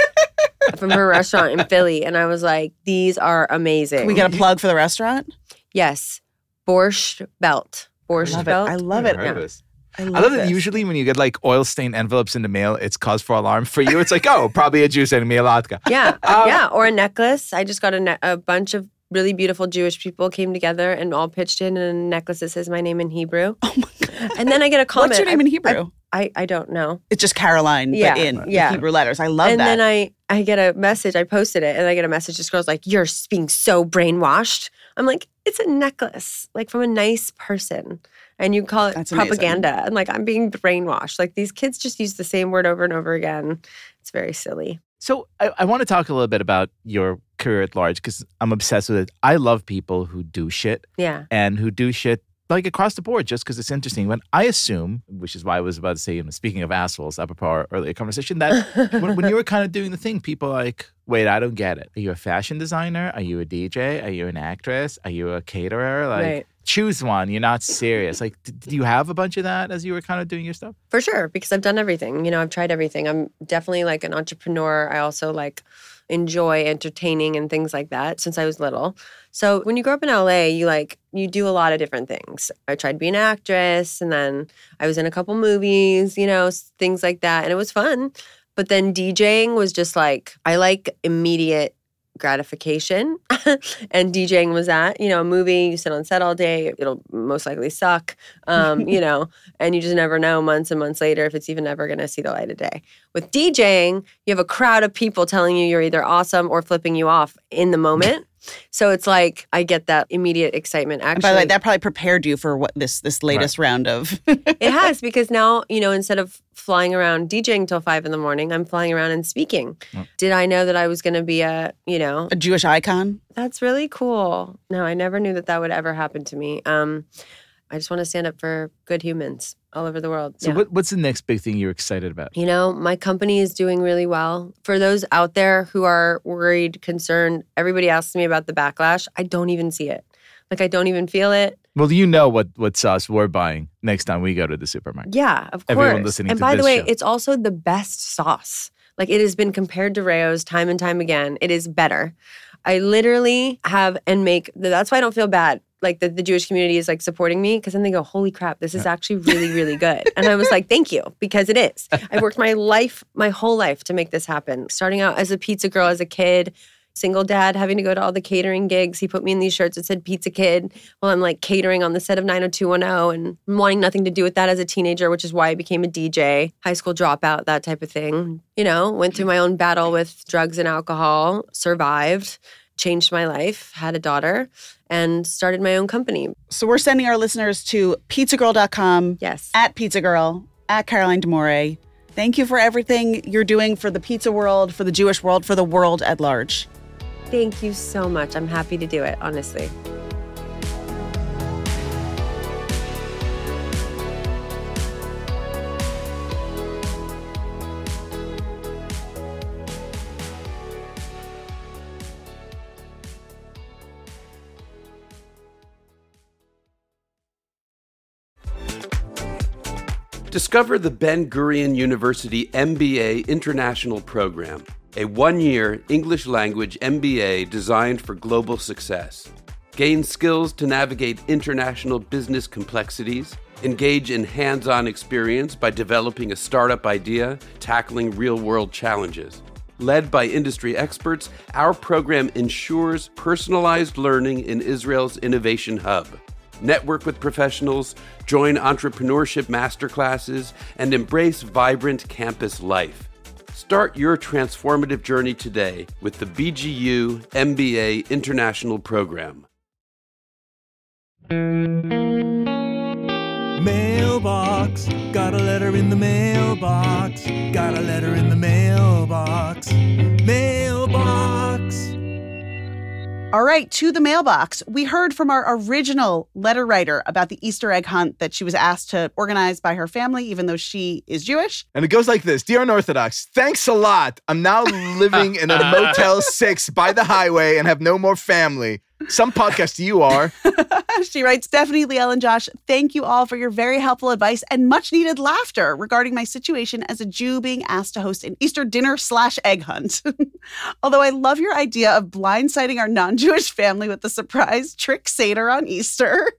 From her restaurant in Philly. And I was like, these are amazing. Can we get a plug for the restaurant? Yes. Borscht Belt. Borscht I love Belt. it. I love it. Heard of this. I love, I love this. that usually when you get like oil stained envelopes in the mail, it's cause for alarm. For you, it's like, oh, probably a Jew sending me a latke. Yeah. Um, yeah. Or a necklace. I just got a, ne- a bunch of really beautiful Jewish people came together and all pitched in a necklace that says my name in Hebrew. Oh my God. And then I get a comment. What's your name I, in Hebrew? I, I, I don't know. It's just Caroline, Yeah, but in yeah. Hebrew letters. I love and that. then I, I get a message. I posted it and I get a message. This girl's like, you're being so brainwashed. I'm like, it's a necklace, like from a nice person. And you call it That's propaganda. amazing. And like, I'm being brainwashed. Like these kids just use the same word over and over again. It's very silly. So I, I want to talk a little bit about your career at large because I'm obsessed with it. I love people who do shit Yeah. and who do shit like across the board just because it's interesting. When I assume, which is why I was about to say, you know, speaking of assholes, apropos our earlier conversation, that when, when you were kind of doing the thing, people are like, wait, I don't get it. Are you a fashion designer? Are you a D J? Are you an actress? Are you a caterer? Like, Right. choose one. You're not serious. Like, did, did you have a bunch of that as you were kind of doing your stuff? For sure, because I've done everything. You know, I've tried everything. I'm definitely like an entrepreneur. I also like enjoy entertaining and things like that since I was little. So when you grow up in L A, you like, you do a lot of different things. I tried to be an actress and then I was in a couple movies, you know, things like that. And it was fun. But then DJing was just like, I like immediate gratification. And DJing was that, you know, a movie, you sit on set all day, it'll most likely suck, um, you know, and you just never know months and months later if it's even ever going to see the light of day. With DJing, you have a crowd of people telling you you're either awesome or flipping you off in the moment. So it's like I get that immediate excitement. Actually, And by the way, that probably prepared you for what this this latest round of. it has, because now, you know, instead of flying around DJing till five in the morning, I'm flying around and speaking. Oh. Did I know that I was going to be a, you know, a Jewish icon. that's really cool. No, I never knew that that would ever happen to me. Um, I just want to stand up for good humans all over the world. So Yeah. what, what's the next big thing you're excited about? You know, my company is doing really well. For those out there who are worried, concerned, everybody asks me about the backlash. I don't even see it. Like, I don't even feel it. Well, you know what, what sauce we're buying next time we go to the supermarket. Yeah, of course. Everyone listening and to by the this way, show. it's also the best sauce. Like, it has been compared to Rayo's time and time again. It is better. I literally have and make, that's why I don't feel bad. Like the, the Jewish community is like supporting me, because then they go, holy crap, this is actually really, really good. And I was like, thank you, because it is. I worked my life, my whole life to make this happen. Starting out as a pizza girl as a kid, single dad, having to go to all the catering gigs. He put me in these shirts that said Pizza Kid while I'm like catering on the set of nine oh two one oh and wanting nothing to do with that as a teenager, which is why I became a D J, high school dropout, that type of thing. You know, went through my own battle with drugs and alcohol, survived, changed my life, had a daughter, and started my own company. So we're sending our listeners to pizza girl dot com, Yes. at Pizza Girl, at Caroline D'Amore. Thank you for everything you're doing for the pizza world, for the Jewish world, for the world at large. Thank you so much. I'm happy to do it, honestly. Discover the Ben Gurion University M B A International Program, a one-year English language M B A designed for global success. Gain skills to navigate international business complexities, engage in hands-on experience by developing a startup idea, tackling real-world challenges. Led by industry experts, our program ensures personalized learning in Israel's innovation hub. Network with professionals, join entrepreneurship masterclasses, and embrace vibrant campus life. Start your transformative journey today with the B G U M B A International Program. Mailbox, got a letter in the mailbox, got a letter in the mailbox, mailbox. All right, to the mailbox. We heard from our original letter writer about the Easter egg hunt that she was asked to organize by her family, even though she is Jewish. And it goes like this. Dear Unorthodox, thanks a lot. I'm now living in a Motel six by the highway and have no more family. Some podcast you are. She writes, Stephanie, Liel, and Josh, thank you all for your very helpful advice and much needed laughter regarding my situation as a Jew being asked to host an Easter dinner slash egg hunt. Although I love your idea of blindsiding our non-Jewish family with the surprise trick Seder on Easter.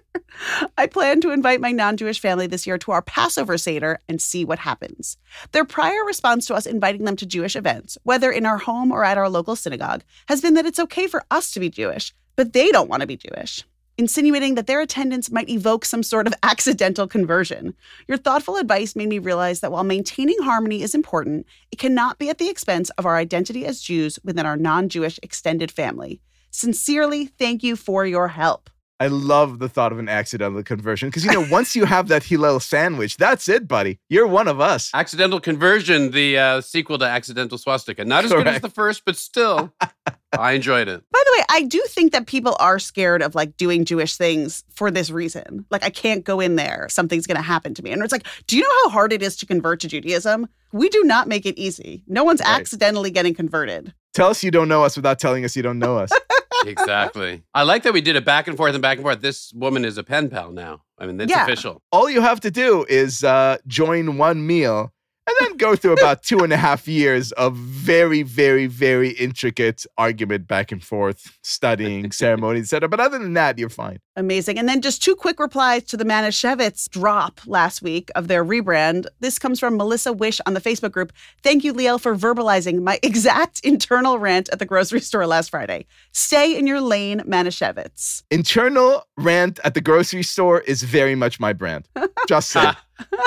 I plan to invite my non-Jewish family this year to our Passover Seder and see what happens. Their prior response to us inviting them to Jewish events, whether in our home or at our local synagogue, has been that it's okay for us to be Jewish, but they don't want to be Jewish, insinuating that their attendance might evoke some sort of accidental conversion. Your thoughtful advice made me realize that while maintaining harmony is important, it cannot be at the expense of our identity as Jews within our non-Jewish extended family. Sincerely, thank you for your help. I love the thought of an accidental conversion because, you know, once you have that Hillel sandwich, that's it, buddy. You're one of us. Accidental Conversion, the uh, sequel to Accidental Swastika. Not as Correct. Good as the first, but still, I enjoyed it. By the way, I do think that people are scared of, like, doing Jewish things for this reason. Like, I can't go in there. Something's going to happen to me. And it's like, do you know how hard it is to convert to Judaism? We do not make it easy. No one's right. accidentally getting converted. Tell us you don't know us without telling us you don't know us. Exactly. I like that we did it back and forth and back and forth. This woman is a pen pal now. I mean, it's yeah. official. All you have to do is uh, join one meal and then go through about two and a half years of very, very, very intricate argument back and forth, studying, ceremony, et cetera. But other than that, you're fine. Amazing. And then just two quick replies to the Manischewitz drop last week of their rebrand. This comes from Melissa Wish on the Facebook group. Thank you, Liel, for verbalizing my exact internal rant at the grocery store last Friday. Stay in your lane, Manischewitz. Internal rant at the grocery store is very much my brand. Just saying.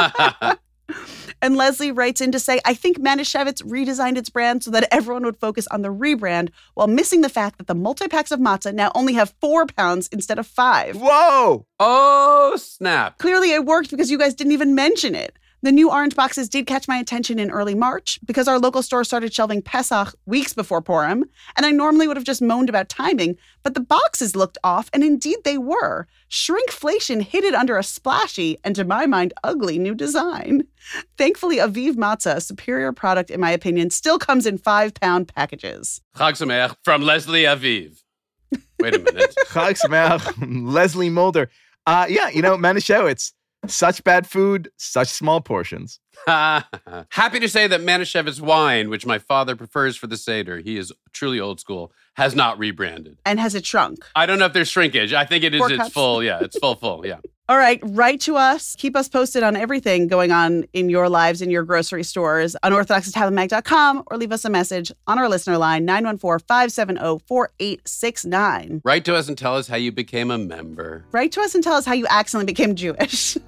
And Leslie writes in to say, I think Manischewitz redesigned its brand so that everyone would focus on the rebrand while missing the fact that the multi-packs of matzah now only have four pounds instead of five. Whoa! Oh, snap. Clearly it worked because you guys didn't even mention it. The new orange boxes did catch my attention in early March because our local store started shelving Pesach weeks before Purim, and I normally would have just moaned about timing, but the boxes looked off, and indeed they were. Shrinkflation hid it under a splashy and, to my mind, ugly new design. Thankfully, Aviv Matzah, a superior product in my opinion, still comes in five-pound packages. Chag Sameach from Leslie Aviv. Wait a minute. Chag Sameach, Leslie Mulder. Uh, yeah, you know, Manischewitz. Such bad food, such small portions. Happy to say that Manischewitz wine, which my father prefers for the Seder, he is truly old school, has not rebranded. And has it shrunk? I don't know if there's shrinkage. I think it is, Four it's cups. full. Yeah, it's full, full, yeah. All right, write to us. Keep us posted on everything going on in your lives, in your grocery stores, unorthodox at tablet mag dot com, or leave us a message on our listener line, nine one four, five seven zero, four eight six nine. Write to us and tell us how you became a member. Write to us and tell us how you accidentally became Jewish.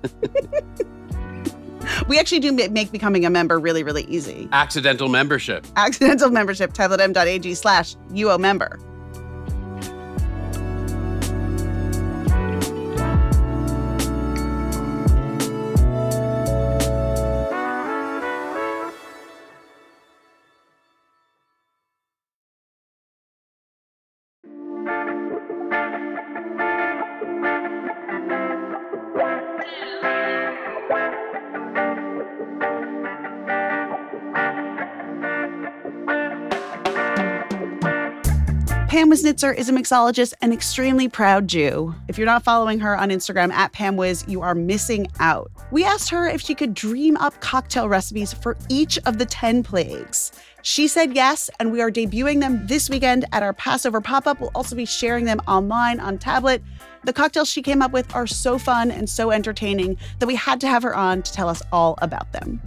We actually do make becoming a member really, really easy. Accidental membership. Accidental membership, tabletem.ag slash UO member. Pam Wisnitzer is a mixologist and extremely proud Jew. If you're not following her on Instagram at PamWiz, you are missing out. We asked her if she could dream up cocktail recipes for each of the ten plagues. She said yes, and we are debuting them this weekend at our Passover pop-up. We'll also be sharing them online on tablet. The cocktails she came up with are so fun and so entertaining that we had to have her on to tell us all about them.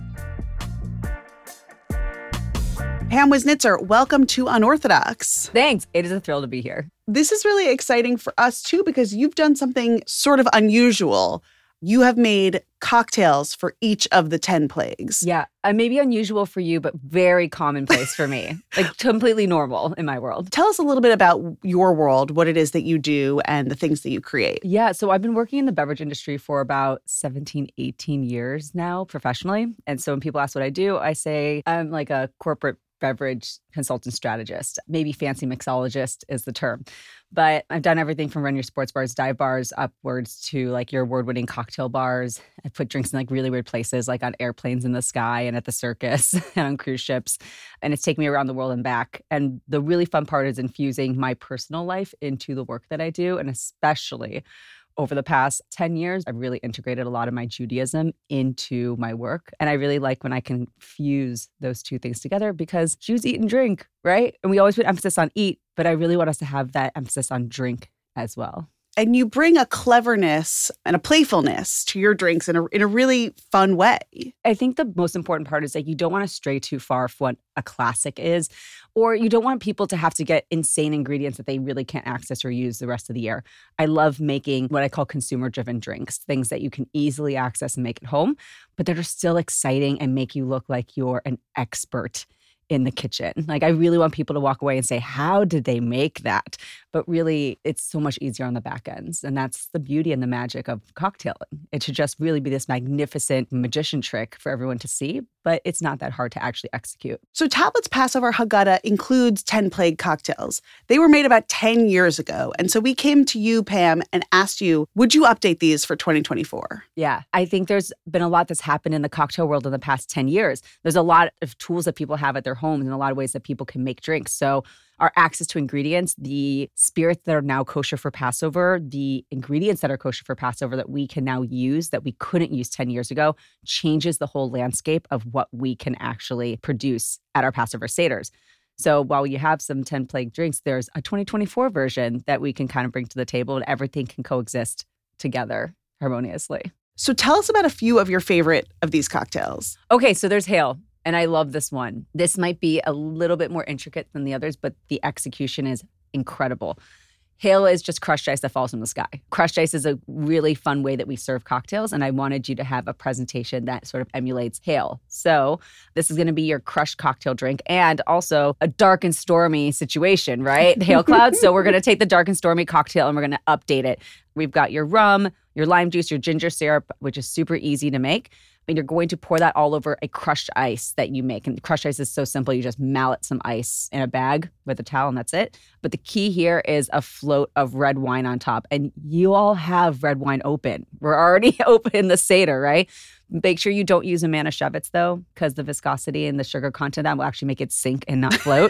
Pam Wisnitzer, welcome to Unorthodox. Thanks. It is a thrill to be here. This is really exciting for us, too, because you've done something sort of unusual. You have made cocktails for each of the ten plagues. Yeah, uh, maybe unusual for you, but very commonplace for me. Like completely normal in my world. Tell us a little bit about your world, what it is that you do and the things that you create. Yeah, so I've been working in the beverage industry for about seventeen, eighteen years now professionally. And so when people ask what I do, I say I'm like a corporate beverage consultant strategist. Maybe fancy mixologist is the term. But I've done everything from run your sports bars, dive bars, upwards to like your award-winning cocktail bars. I put drinks in like really weird places, like on airplanes in the sky and at the circus and on cruise ships. And it's taken me around the world and back. And the really fun part is infusing my personal life into the work that I do. And especially over the past ten years, I've really integrated a lot of my Judaism into my work. And I really like when I can fuse those two things together because Jews eat and drink, right? And we always put emphasis on eat, but I really want us to have that emphasis on drink as well. And you bring a cleverness and a playfulness to your drinks in a, in a really fun way. I think the most important part is that you don't want to stray too far from what a classic is, or you don't want people to have to get insane ingredients that they really can't access or use the rest of the year. I love making what I call consumer-driven drinks, things that you can easily access and make at home, but that are still exciting and make you look like you're an expert in the kitchen. Like I really want people to walk away and say, how did they make that? But really, it's so much easier on the back ends. And that's the beauty and the magic of cocktailing. It should just really be this magnificent magician trick for everyone to see, but it's not that hard to actually execute. So Tablet's Passover Haggadah includes ten plague cocktails. They were made about ten years ago. And so we came to you, Pam, and asked you, would you update these for twenty twenty-four? Yeah, I think there's been a lot that's happened in the cocktail world in the past ten years. There's a lot of tools that people have at their homes and a lot of ways that people can make drinks. So our access to ingredients, the spirits that are now kosher for Passover, the ingredients that are kosher for Passover that we can now use that we couldn't use ten years ago, changes the whole landscape of what we can actually produce at our Passover Seders. So while you have some ten plague drinks, there's a twenty twenty-four version that we can kind of bring to the table and everything can coexist together harmoniously. So tell us about a few of your favorite of these cocktails. Okay, so there's Hail. And I love this one. This might be a little bit more intricate than the others, but the execution is incredible. Hail is just crushed ice that falls from the sky. Crushed ice is a really fun way that we serve cocktails, and I wanted you to have a presentation that sort of emulates Hail. So this is going to be your crushed cocktail drink and also a dark and stormy situation, right? Hail clouds. So we're going to take the dark and stormy cocktail and we're going to update it. We've got your rum, your lime juice, your ginger syrup, which is super easy to make. And you're going to pour that all over a crushed ice that you make. And crushed ice is so simple. You just mallet some ice in a bag with a towel and that's it. But the key here is a float of red wine on top. And you all have red wine open. We're already open in the Seder, right? Make sure you don't use a Manischewitz though, because the viscosity and the sugar content that will actually make it sink and not float.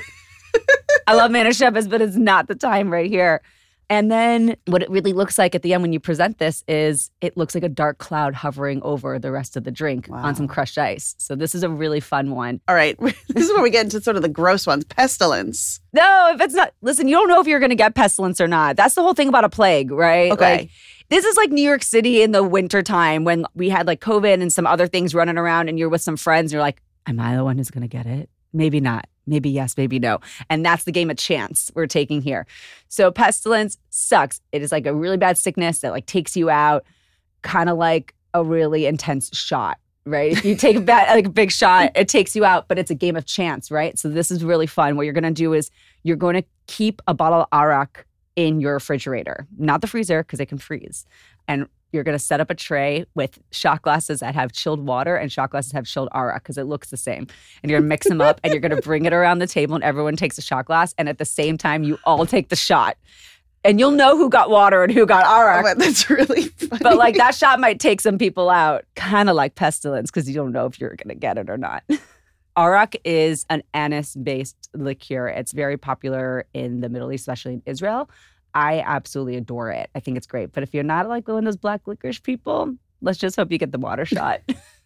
I love Manischewitz, but it's not the time right here. And then what it really looks like at the end when you present this is it looks like a dark cloud hovering over the rest of the drink wow. on some crushed ice. So this is a really fun one. All right. This is where we get into sort of the gross ones. Pestilence. No, if it's not, listen, you don't know if you're going to get pestilence or not. That's the whole thing about a plague, right? Okay. Like, this is like New York City in the wintertime when we had like COVID and some other things running around and you're with some friends and you're like, am I the one who's going to get it? Maybe not. Maybe yes, maybe no. And that's the game of chance we're taking here. So pestilence sucks. It is like a really bad sickness that like takes you out, kind of like a really intense shot, right? If you take a bad, like a big shot, it takes you out, but it's a game of chance, right? So this is really fun. What you're going to do is you're going to keep a bottle of arak in your refrigerator, not the freezer because it can freeze. And you're going to set up a tray with shot glasses that have chilled water and shot glasses that have chilled arak because it looks the same. And you're going to mix them up and you're going to bring it around the table and everyone takes a shot glass. And at the same time, you all take the shot. And you'll know who got water and who got arak. Oh, that's really funny. But like that shot might take some people out, kind of like pestilence because you don't know if you're going to get it or not. Arak is an anise-based liqueur. It's very popular in the Middle East, especially in Israel. I absolutely adore it. I think it's great. But if you're not like one of those black licorice people, let's just hope you get the water shot.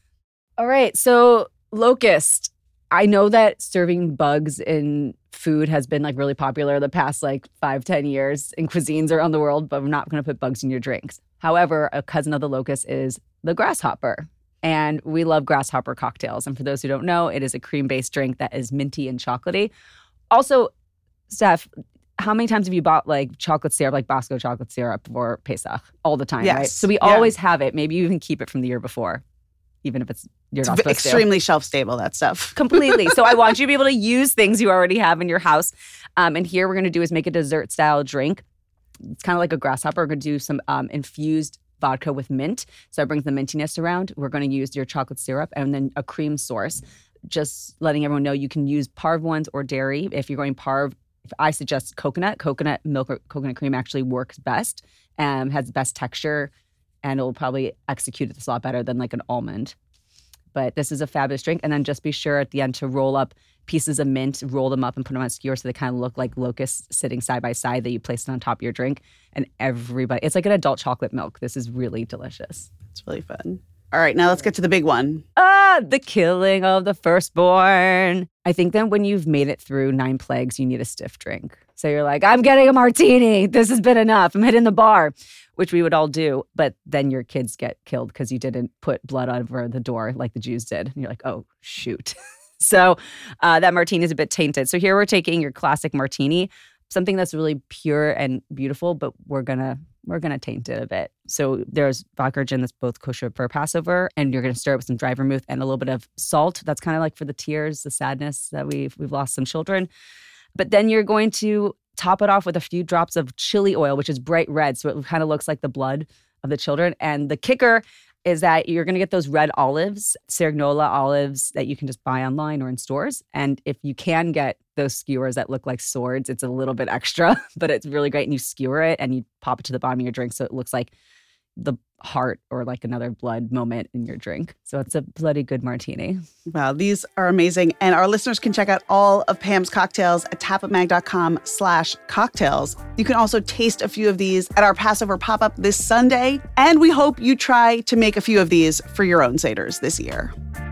All right. So locust. I know that serving bugs in food has been like really popular the past like five, ten years in cuisines around the world, but we're not going to put bugs in your drinks. However, a cousin of the locust is the grasshopper. And we love grasshopper cocktails. And for those who don't know, it is a cream-based drink that is minty and chocolatey. Also, Steph, how many times have you bought like chocolate syrup, like Bosco chocolate syrup for Pesach? All the time, Yes. right? So we Yeah. always have it. Maybe you even keep it from the year before, even if it's you're It's not v- supposed to. extremely shelf stable, that stuff. Completely. So I want you to be able to use things you already have in your house. Um, and here we're going to do is make a dessert style drink. It's kind of like a grasshopper. We're going to do some um, infused vodka with mint. So it brings the mintiness around. We're going to use your chocolate syrup and then a cream source. Just letting everyone know you can use parv ones or dairy. If you're going parv, if I suggest coconut. Coconut milk or coconut cream actually works best, um, has the best texture, and it'll probably execute this a lot better than like an almond. But this is a fabulous drink. And then just be sure at the end to roll up pieces of mint, roll them up and put them on a skewer so they kind of look like locusts sitting side by side that you place it on top of your drink. And everybody, it's like an adult chocolate milk. This is really delicious. It's really fun. All right, now let's get to the big one. Ah, the killing of the firstborn. I think that when you've made it through nine plagues, you need a stiff drink. So you're like, I'm getting a martini. This has been enough. I'm hitting the bar, which we would all do. But then your kids get killed because you didn't put blood over the door like the Jews did. And you're like, oh, shoot. So uh, that martini is a bit tainted. So here we're taking your classic martini, something that's really pure and beautiful, but we're gonna we're gonna taint it a bit. So there's vodka or gin that's both kosher for Passover, and you're gonna stir it with some dry vermouth and a little bit of salt. That's kind of like for the tears, the sadness that we've we've lost some children. But then you're going to top it off with a few drops of chili oil, which is bright red, so it kind of looks like the blood of the children. And the kicker is that you're going to get those red olives, Cerignola olives that you can just buy online or in stores. And if you can get those skewers that look like swords, it's a little bit extra, but it's really great. And you skewer it and you pop it to the bottom of your drink so it looks like the heart or like another blood moment in your drink. So it's a bloody good martini. Wow, these are amazing. And our listeners can check out all of Pam's cocktails at tapupmag.com slash cocktails. You can also taste a few of these at our Passover pop-up this Sunday. And we hope you try to make a few of these for your own Seders this year.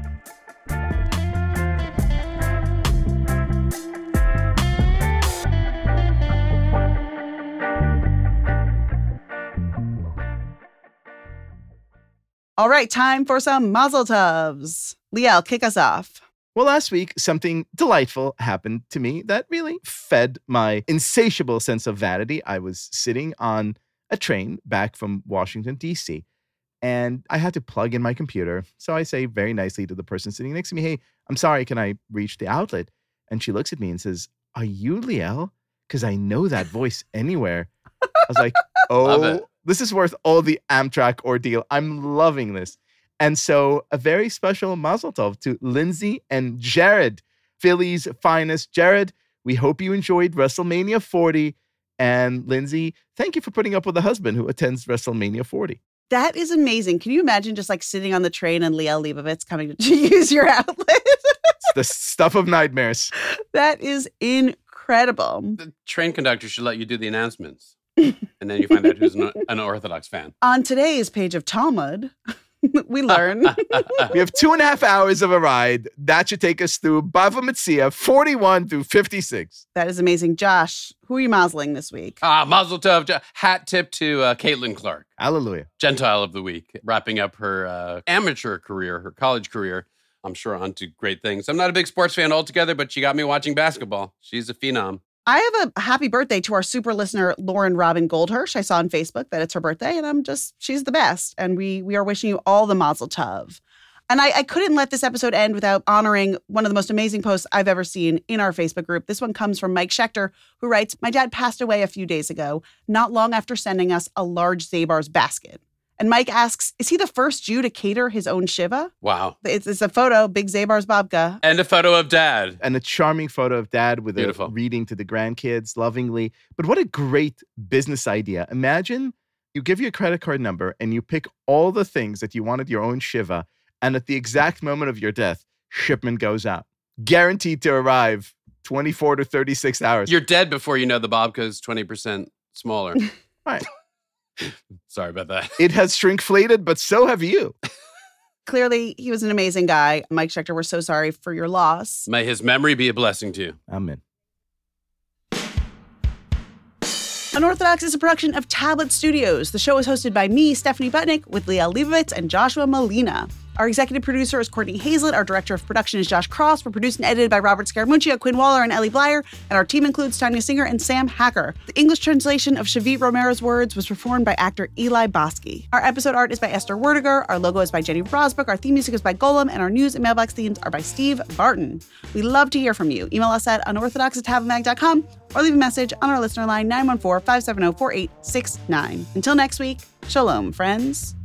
All right, time for some mazel tovs. Liel, kick us off. Well, last week, something delightful happened to me that really fed my insatiable sense of vanity. I was sitting on a train back from Washington, D C, and I had to plug in my computer. So I say very nicely to the person sitting next to me, hey, I'm sorry, can I reach the outlet? And she looks at me and says, are you Liel? Because I know that voice anywhere. I was like, oh, this is worth all the Amtrak ordeal. I'm loving this. And so a very special mazel tov to Lindsay and Jared, Philly's finest. Jared, we hope you enjoyed WrestleMania forty. And Lindsay, thank you for putting up with a husband who attends WrestleMania forty. That is amazing. Can you imagine just like sitting on the train and Liel Leibovitz coming to use your outlet? It's the stuff of nightmares. That is incredible. The train conductor should let you do the announcements. And then you find out who's an, an Orthodox fan. On today's page of Talmud, we learn. We have two and a half hours of a ride. That should take us through Bava Metzia forty-one through fifty-six. That is amazing. Josh, who are you mazeling this week? Ah, Mazel Tov. Ja- Hat tip to uh, Caitlin Clark, Hallelujah. Gentile of the Week, wrapping up her uh, amateur career, her college career. I'm sure onto great things. I'm not a big sports fan altogether, but she got me watching basketball. She's a phenom. I have a happy birthday to our super listener, Lauren Robin Goldhirsch. I saw on Facebook that it's her birthday, and I'm just, she's the best. And we we are wishing you all the mazel tov. And I, I couldn't let this episode end without honoring one of the most amazing posts I've ever seen in our Facebook group. This one comes from Mike Schechter, who writes, my dad passed away a few days ago, not long after sending us a large Zabar's basket. And Mike asks, is he the first Jew to cater his own shiva? Wow. It's, it's a photo, big Zabar's babka. And a photo of dad. And a charming photo of dad with Beautiful. a reading to the grandkids lovingly. But what a great business idea. Imagine you give your credit card number and you pick all the things that you wanted your own shiva. And at the exact moment of your death, shipment goes out. guaranteed to arrive twenty-four to thirty-six hours. You're dead before you know the babka is twenty percent smaller. Right. Sorry about that. It has shrinkflated, but so have you. Clearly, he was an amazing guy. Mike Schechter, we're so sorry for your loss. May his memory be a blessing to you. Amen. Unorthodox is a production of Tablet Studios. The show is hosted by me, Stephanie Butnick, with Leah Leibovitz and Joshua Molina. Our executive producer is Courtney Hazlett. Our director of production is Josh Cross. We're produced and edited by Robert Scaramucci, Quinn Waller, and Ellie Blyer. And our team includes Tanya Singer and Sam Hacker. The English translation of Shavit Romero's words was performed by actor Eli Bosky. Our episode art is by Esther Werdiger. Our logo is by Jenny Rosberg. Our theme music is by Golem. And our news and mailbox themes are by Steve Barton. We love to hear from you. Email us at unorthodox at tabletmag dot com or leave a message on our listener line nine one four, five seven zero, four eight six nine. Until next week, shalom, friends.